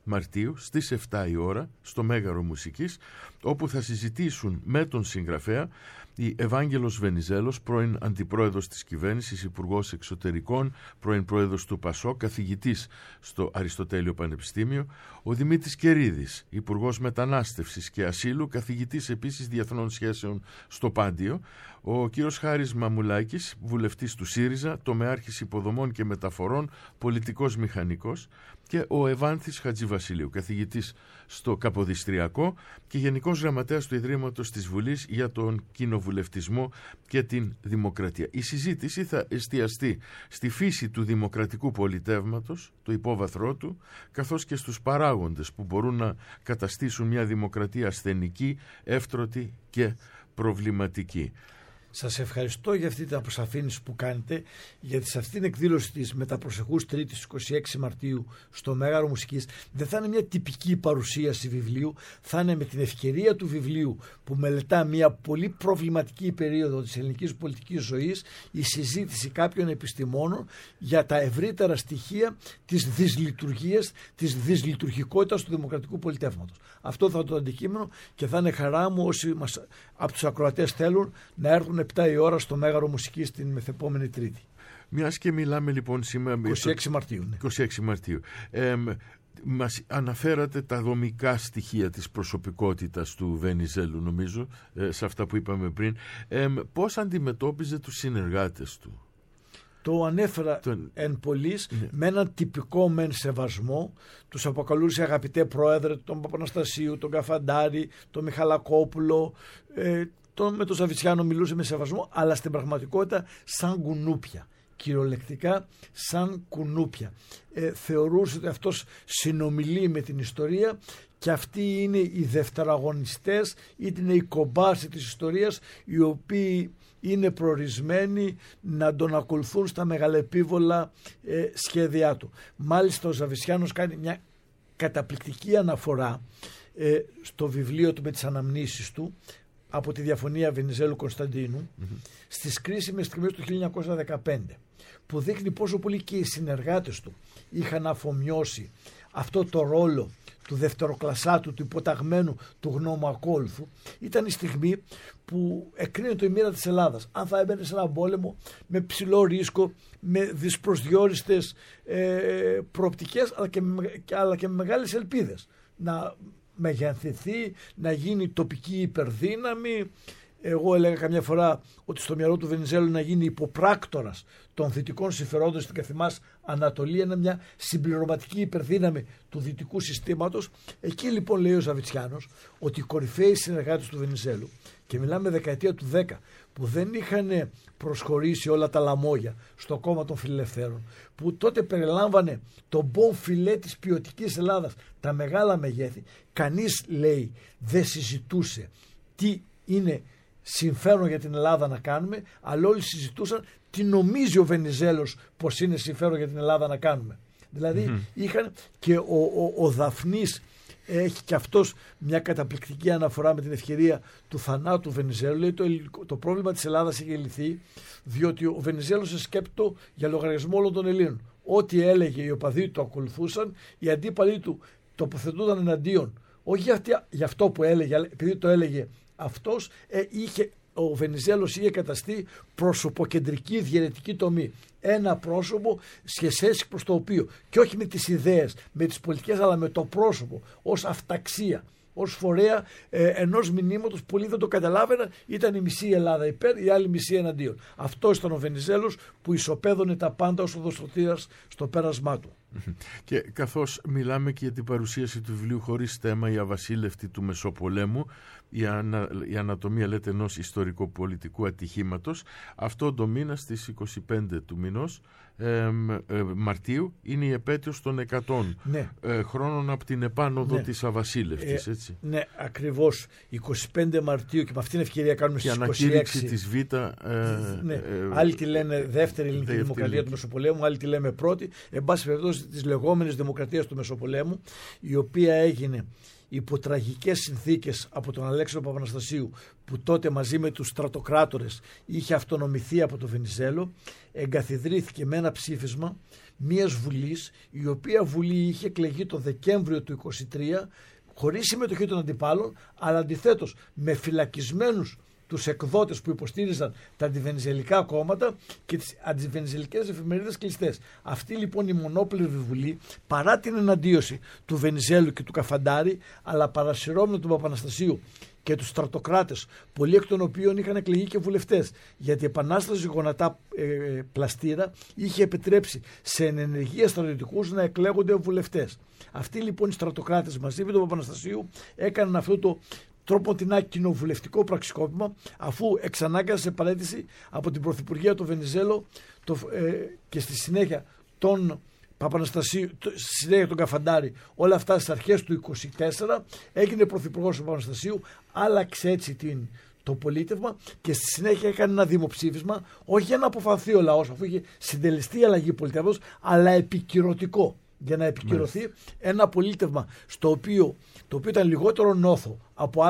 S2: Μαρτίου στις 7 η ώρα στο Μέγαρο Μουσικής, όπου θα συζητήσουν με τον συγγραφέα η Ευάγγελος Βενιζέλος, πρώην αντιπρόεδρος της κυβέρνησης, υπουργός εξωτερικών, πρώην πρόεδρος του ΠΑΣΟ, καθηγητής στο Αριστοτέλειο Πανεπιστήμιο, ο Δημήτρης Κερίδης, υπουργός μετανάστευσης και ασύλου, καθηγητής επίσης διεθνών σχέσεων στο Πάντιο, ο κύριος Χάρης Μαμουλάκης, βουλευτής του ΣΥΡΙΖΑ, τομεάρχης υποδομών και μεταφορών, πολιτικός μηχανικός, και ο Ευάνθης Χατζηβασιλείου, καθηγητής στο Καποδιστριακό και γενικός γραμματέας του Ιδρύματος της Βουλής για τον κοινοβουλευτισμό και την δημοκρατία. Η συζήτηση θα εστιαστεί στη φύση του δημοκρατικού πολιτεύματος, το υπόβαθρό του, καθώς και στους παράγοντες που μπορούν να καταστήσουν μια δημοκρατία ασθενική, εύτρωτη και προβληματική.
S3: Σας ευχαριστώ για αυτή την αποσαφήνιση που κάνετε, γιατί σε αυτήν την εκδήλωση της μεταπροσεχούς Τρίτης 26 Μαρτίου στο Μέγαρο Μουσικής δεν θα είναι μια τυπική παρουσίαση βιβλίου, θα είναι με την ευκαιρία του βιβλίου που μελετά μια πολύ προβληματική περίοδο της ελληνικής πολιτικής ζωής, η συζήτηση κάποιων επιστημόνων για τα ευρύτερα στοιχεία της δυσλειτουργίας, της δυσλειτουργικότητας του δημοκρατικού πολιτεύματος. Αυτό θα είναι το αντικείμενο και θα είναι χαρά μου όσοι από τους ακροατές θέλουν να έρθουν 7 η ώρα στο Μέγαρο Μουσικής την μεθεπόμενη Τρίτη.
S2: Μιας και μιλάμε λοιπόν σήμερα
S3: 26 Μαρτίου. Ναι.
S2: 26 Μαρτίου. Μας αναφέρατε τα δομικά στοιχεία της προσωπικότητας του Βενιζέλου, νομίζω, σε αυτά που είπαμε πριν. Πώς αντιμετώπιζε τους συνεργάτες του?
S3: Το ανέφερα εν πολλής, με έναν τυπικό μεν σεβασμό. Τους αποκαλούσε αγαπητέ πρόεδρε, τον Παπαναστασίου, τον Καφαντάρη, τον Μιχαλακόπουλο, με τον Σαββιτσιάνο μιλούσε με σεβασμό, αλλά στην πραγματικότητα σαν κουνούπια. Κυριολεκτικά σαν κουνούπια. Θεωρούσε ότι αυτός συνομιλεί με την ιστορία και αυτοί είναι οι δευτεραγωνιστές, είτε είναι οι κομπάρσοι της ιστορίας, οι οποίοι είναι προορισμένοι να τον ακολουθούν στα μεγαλεπίβολα σχέδιά του. Μάλιστα ο Ζαβισιάνος κάνει μια καταπληκτική αναφορά στο βιβλίο του με τις αναμνήσεις του από τη διαφωνία Βενιζέλου Κωνσταντίνου στις κρίσιμες στιγμές του 1915, που δείχνει πόσο πολύ και οι συνεργάτες του είχαν αφομοιώσει αυτό το ρόλο του δευτεροκλασσάτου, του υποταγμένου, του γνωμακόλουθου. Ήταν η στιγμή που εκρίνεται η μοίρα της Ελλάδας. Αν θα έμπαινε σε έναν πόλεμο με ψηλό ρίσκο, με δυσπροσδιόριστες προοπτικές, αλλά και με μεγάλες ελπίδες να μεγενθηθεί, να γίνει τοπική υπερδύναμη. Εγώ έλεγα καμιά φορά ότι στο μυαλό του Βενιζέλου να γίνει υποπράκτορας των δυτικών συμφερόντων στην καθημάς Ανατολή, είναι μια συμπληρωματική υπερδύναμη του δυτικού συστήματος. Εκεί λοιπόν λέει ο Ζαβιτσιάνος ότι οι κορυφαίοι συνεργάτες του Βενιζέλου, και μιλάμε δεκαετία του 10, που δεν είχαν προσχωρήσει όλα τα λαμόγια στο κόμμα των φιλελευθέρων, που τότε περιλάμβανε τον μπον φιλέ της ποιοτικής Ελλάδας, τα μεγάλα μεγέθη, κανείς λέει δεν συζητούσε τι είναι συμφέρον για την Ελλάδα να κάνουμε, αλλά όλοι συζητούσαν τι νομίζει ο Βενιζέλος πως είναι συμφέρον για την Ελλάδα να κάνουμε. Δηλαδή είχαν και ο Δαφνής έχει και αυτός μια καταπληκτική αναφορά με την ευκαιρία του θανάτου Βενιζέλου. Λέει το πρόβλημα της Ελλάδας είχε λυθεί διότι ο Βενιζέλος εσκέπτο για λογαριασμό όλων των Ελλήνων. Ό,τι έλεγε οι οπαδοί του ακολουθούσαν, οι αντίπαλοι του τοποθετούνταν εναντίον. Όχι για αυτό που έλεγε, αλλά επειδή το έλεγε αυτός, ο Βενιζέλος είχε καταστεί προσωποκεντρική διαιρετική τομή. Ένα πρόσωπο σε σχέση προς το οποίο, και όχι με τις ιδέες, με τις πολιτικές, αλλά με το πρόσωπο ως αυταξία, ως φορέα ενός μηνύματος. Πολλοί δεν το καταλάβαιναν, ήταν η μισή Ελλάδα υπέρ, η άλλη μισή εναντίον. Αυτό ήταν ο Βενιζέλος που ισοπαίδωνε τα πάντα ως οδοστρωτήρας στο πέρασμά του.
S2: Και καθώς μιλάμε και για την παρουσίαση του βιβλίου χωρίς θέμα, η αβασίλευτη του Μεσοπολέμου, η ανατομία, λέτε, ενός ιστορικοπολιτικού ατυχήματος, αυτό το μήνα στις 25 του μηνός Μαρτίου είναι η επέτειος των 100 χρόνων από την επάνωδο της αβασίλευτης, έτσι.
S3: Ναι, ακριβώς, 25 Μαρτίου, και με αυτήν την ευκαιρία κάνουμε στις 26.
S2: Η ανακήρυξη της Β.
S3: Άλλοι τη λένε δεύτερη ελληνική δημοκρατία του Μεσοπολέμου, άλλοι τη λέμε πρώτη, εν πάση περιπτώσει της λεγόμενης δημοκρατίας του Μεσοπολέμου, η οποία έγινε υπό τραγικές συνθήκες από τον Αλέξανδρο Παπαναστασίου, που τότε μαζί με τους στρατοκράτορες είχε αυτονομηθεί από το Βενιζέλο, εγκαθιδρύθηκε με ένα ψήφισμα μιας βουλής, η οποία βουλή είχε εκλεγεί το Δεκέμβριο του 1923 χωρίς συμμετοχή των αντιπάλων, αλλά αντιθέτως με φυλακισμένους τους εκδότες που υποστήριζαν τα αντιβενιζελικά κόμματα και τις αντιβενιζελικές εφημερίδες κλειστές. Αυτή λοιπόν η μονόπλευρη βουλή, παρά την εναντίωση του Βενιζέλου και του Καφαντάρη, αλλά παρασυρώμενο του Παπαναστασίου και τους στρατοκράτες, πολλοί εκ των οποίων είχαν εκλεγεί και βουλευτές, γιατί η Επανάσταση γονατά πλαστήρα είχε επιτρέψει σε ενεργεία στρατιωτικούς να εκλέγονται βουλευτές. Αυτοί λοιπόν οι στρατοκράτες μαζί με τον Παπαναστασίου έκαναν αυτό το τρόπο την κοινοβουλευτικό πραξικόπημα, αφού εξανάγκασε σε παραίτηση από την Πρωθυπουργία του Βενιζέλο και στη συνέχεια τον Παπαναστασίου, στη συνέχεια τον Καφαντάρη, όλα αυτά στις αρχές του 1924, έγινε πρωθυπουργός του Παπαναστασίου, άλλαξε έτσι το πολίτευμα και στη συνέχεια έκανε ένα δημοψήφισμα, όχι για να αποφανθεί ο λαός, αφού είχε συντελεστεί η αλλαγή πολιτεύματος, αλλά επικυρωτικό, για να επικυρωθεί ένα πολίτευμα το οποίο ήταν λιγότερο νόθο από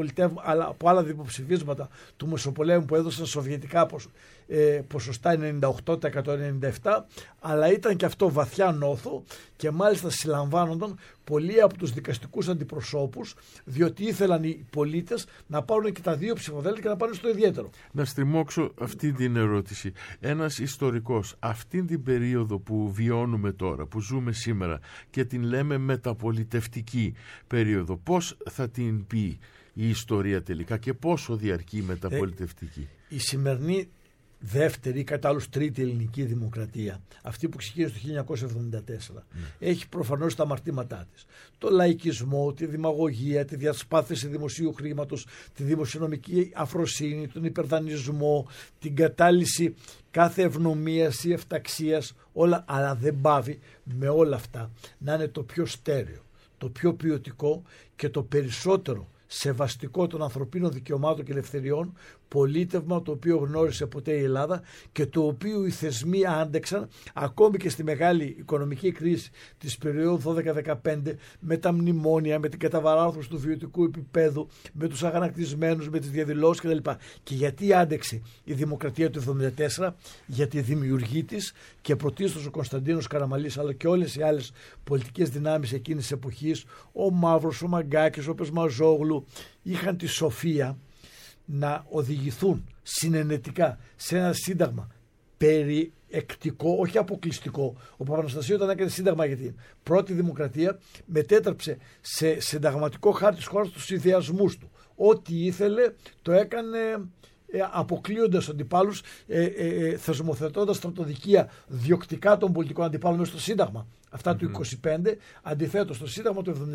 S3: άλλα δημοψηφίσματα του Μεσοπολέμου που έδωσαν σοβιετικά ποσοστά 98%-97%, αλλά ήταν και αυτό βαθιά νόθο και μάλιστα συλλαμβάνονταν πολλοί από τους δικαστικούς αντιπροσώπους, διότι ήθελαν οι πολίτες να πάρουν και τα δύο ψηφοδέλτια και να πάνε στο ιδιαίτερο.
S2: Να στριμώξω αυτή την ερώτηση. Ένας ιστορικός αυτήν την περίοδο που βιώνουμε τώρα, που ζούμε σήμερα και την λέμε μεταπολιτευτική περίοδο, πώς θα την πει η ιστορία τελικά και πόσο διαρκεί η μεταπολιτευτική?
S3: Η σημερινή δεύτερη ή κατά άλλους τρίτη ελληνική δημοκρατία, αυτή που ξεκίνησε το 1974, έχει προφανώς τα αμαρτήματά της. Το λαϊκισμό, τη δημαγωγία, τη διασπάθηση δημοσίου χρήματος, τη δημοσιονομική αφροσύνη, τον υπερδανισμό, την κατάλυση κάθε ευνομίας ή ευταξίας, όλα, αλλά δεν πάβει με όλα αυτά να είναι το πιο στέρεο, το πιο ποιοτικό και το περισσότερο σεβαστικό των ανθρωπίνων δικαιωμάτων και ελευθεριών πολίτευμα το οποίο γνώρισε ποτέ η Ελλάδα και το οποίο οι θεσμοί άντεξαν ακόμη και στη μεγάλη οικονομική κρίση της περίοδου 12-15, με τα μνημόνια, με την καταβαράρθρωση του βιωτικού επίπεδου, με τους αγανακτισμένους, με τις διαδηλώσεις κτλ. Και γιατί άντεξε η δημοκρατία του 1974? Γιατί δημιουργεί της και πρωτίστως ο Κωνσταντίνος Καραμαλής, αλλά και όλες οι άλλες πολιτικές δυνάμεις εκείνης της εποχής, ο Μαύρος, ο Μαγκάκης, ο Πεσμαζόγλου, είχαν τη σοφία να οδηγηθούν συνενετικά σε ένα σύνταγμα περιεκτικό, όχι αποκλειστικό. Ο Παπαναστασίου όταν έκανε σύνταγμα για την πρώτη δημοκρατία, μετέτρεψε σε συνταγματικό χάρτη της χώρας τους ιδεασμούς του. Ό,τι ήθελε το έκανε αποκλείοντας αντιπάλους, θεσμοθετώντας στρατοδικεία διοκτικά των πολιτικών αντιπάλων μέσα στο Σύνταγμα. Αυτά του 25, αντιθέτως το Σύνταγμα του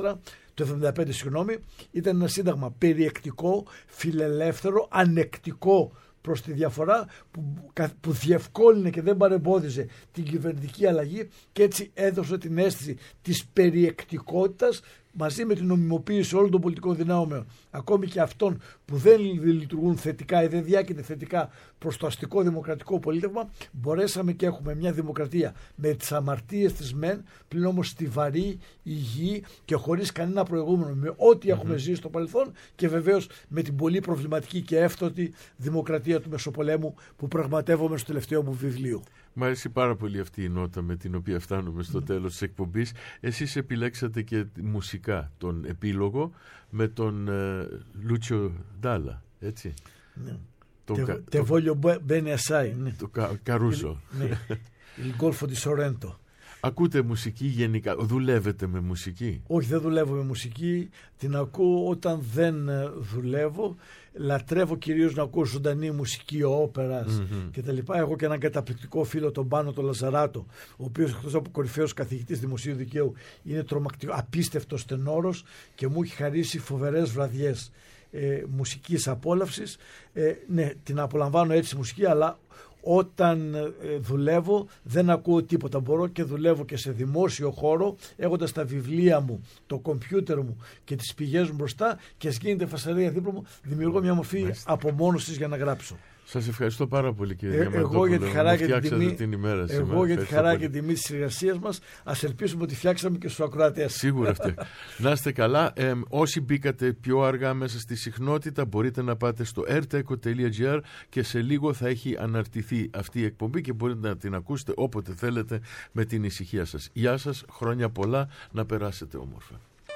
S3: 75 ήταν ένα Σύνταγμα περιεκτικό, φιλελεύθερο, ανεκτικό προς τη διαφορά, που διευκόλυνε και δεν παρεμπόδιζε την κυβερνητική αλλαγή και έτσι έδωσε την αίσθηση της περιεκτικότητας μαζί με την νομιμοποίηση όλων των πολιτικών δυνάμεων, ακόμη και αυτών που δεν λειτουργούν θετικά ή δεν διάκειται θετικά προς το αστικό δημοκρατικό πολίτευμα. Μπορέσαμε και έχουμε μια δημοκρατία με τις αμαρτίες της μεν, πλην όμως στιβαρή, υγιή και χωρίς κανένα προηγούμενο, με ό,τι έχουμε ζήσει στο παρελθόν, και βεβαίως με την πολύ προβληματική και εύθωτη δημοκρατία του Μεσοπολέμου που πραγματεύομαι στο τελευταίο μου βιβλίο.
S2: Μ' αρέσει πάρα πολύ αυτή η νότα με την οποία φτάνουμε στο τέλος της εκπομπής. Εσείς επιλέξατε και μουσικά τον επίλογο με τον Λούτσιο Ντάλα, έτσι.
S3: Ναι. Te voglio bene assai.
S2: Το Καρούσο.
S3: Il Golfo di Sorrento.
S2: Ακούτε μουσική γενικά? Δουλεύετε με μουσική?
S3: Όχι, δεν δουλεύω με μουσική. Την ακούω όταν δεν δουλεύω. Λατρεύω κυρίως να ακούω ζωντανή μουσική, όπερας κτλ. Έχω και έναν καταπληκτικό φίλο, τον Πάνο τον Λαζαράτο, ο οποίος εκτός από κορυφαίος καθηγητής δημοσίου δικαίου είναι απίστευτος στενόρος και μου έχει χαρίσει φοβερές βραδιές μουσικής απόλαυσης. Ναι, την απολαμβάνω έτσι μουσική, αλλά όταν δουλεύω δεν ακούω τίποτα. Μπορώ και δουλεύω και σε δημόσιο χώρο, έχοντας τα βιβλία μου, το κομπιούτερ μου και τις πηγές μου μπροστά, και ας γίνεται φασαρία δίπλα μου, δημιουργώ μια μορφή απομόνωσης για να γράψω.
S2: Σας ευχαριστώ πάρα πολύ, κύριε Διαμαντόπουλο.
S3: Εγώ για τη χαρά και
S2: την ημέρα σήμερα.
S3: Εγώ για τη χαρά και τιμή της εργασίας μας. Ας ελπίσουμε ότι φτιάξαμε και στους ακροατές.
S2: Σίγουρα αυτή. Να είστε καλά. Όσοι μπήκατε πιο αργά μέσα στη συχνότητα, μπορείτε να πάτε στο rteco.gr και σε λίγο θα έχει αναρτηθεί αυτή η εκπομπή και μπορείτε να την ακούσετε όποτε θέλετε με την ησυχία σας. Γεια σας, χρόνια πολλά, να περάσετε όμορφα.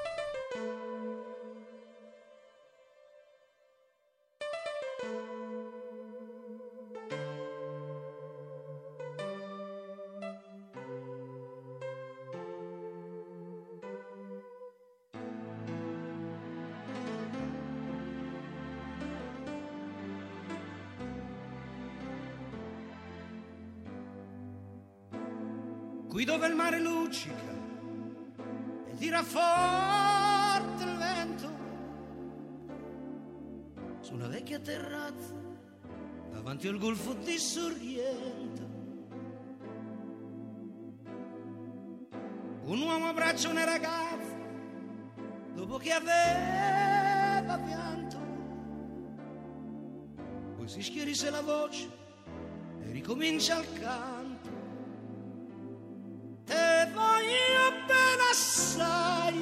S1: Qui dove il mare luccica e tira forte il vento, su una vecchia terrazza davanti al golfo di Sorrento, un uomo abbraccia una ragazza dopo che aveva pianto, poi si schierisse la voce e ricomincia il canto. Te voglio bene assai,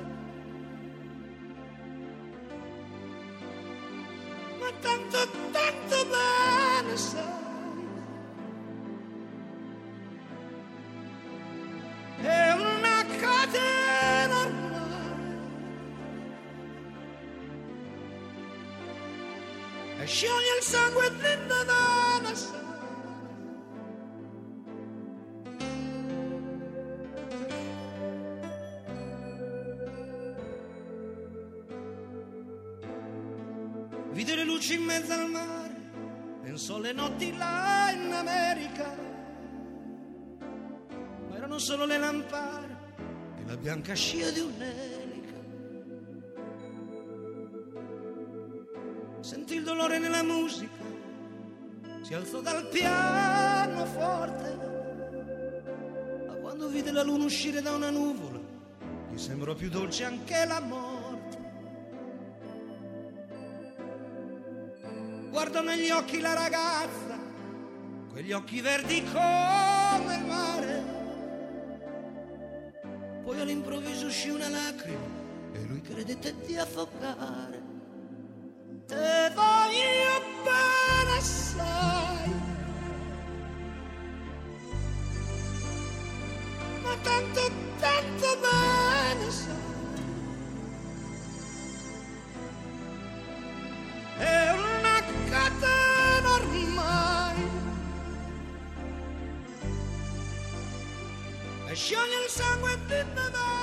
S1: ma tanto, tanto bene sai, è una catena ormai, e scioglie il sangue dentro da una sai. Vide le luci in mezzo al mare, pensò alle notti là in America, ma erano solo le lampade e la bianca scia di un'elica. Sentì il dolore nella musica, si alzò dal pianoforte, ma quando vide la luna uscire da una nuvola, gli sembrò più dolce anche la morte. Guardò negli occhi la ragazza, quegli occhi verdi come il mare. Poi all'improvviso uscì una lacrima e lui credette di affogare. Te voglio bene assai, ma tanto, tanto bene sai. È una catena ormai, e scioglie il sangue di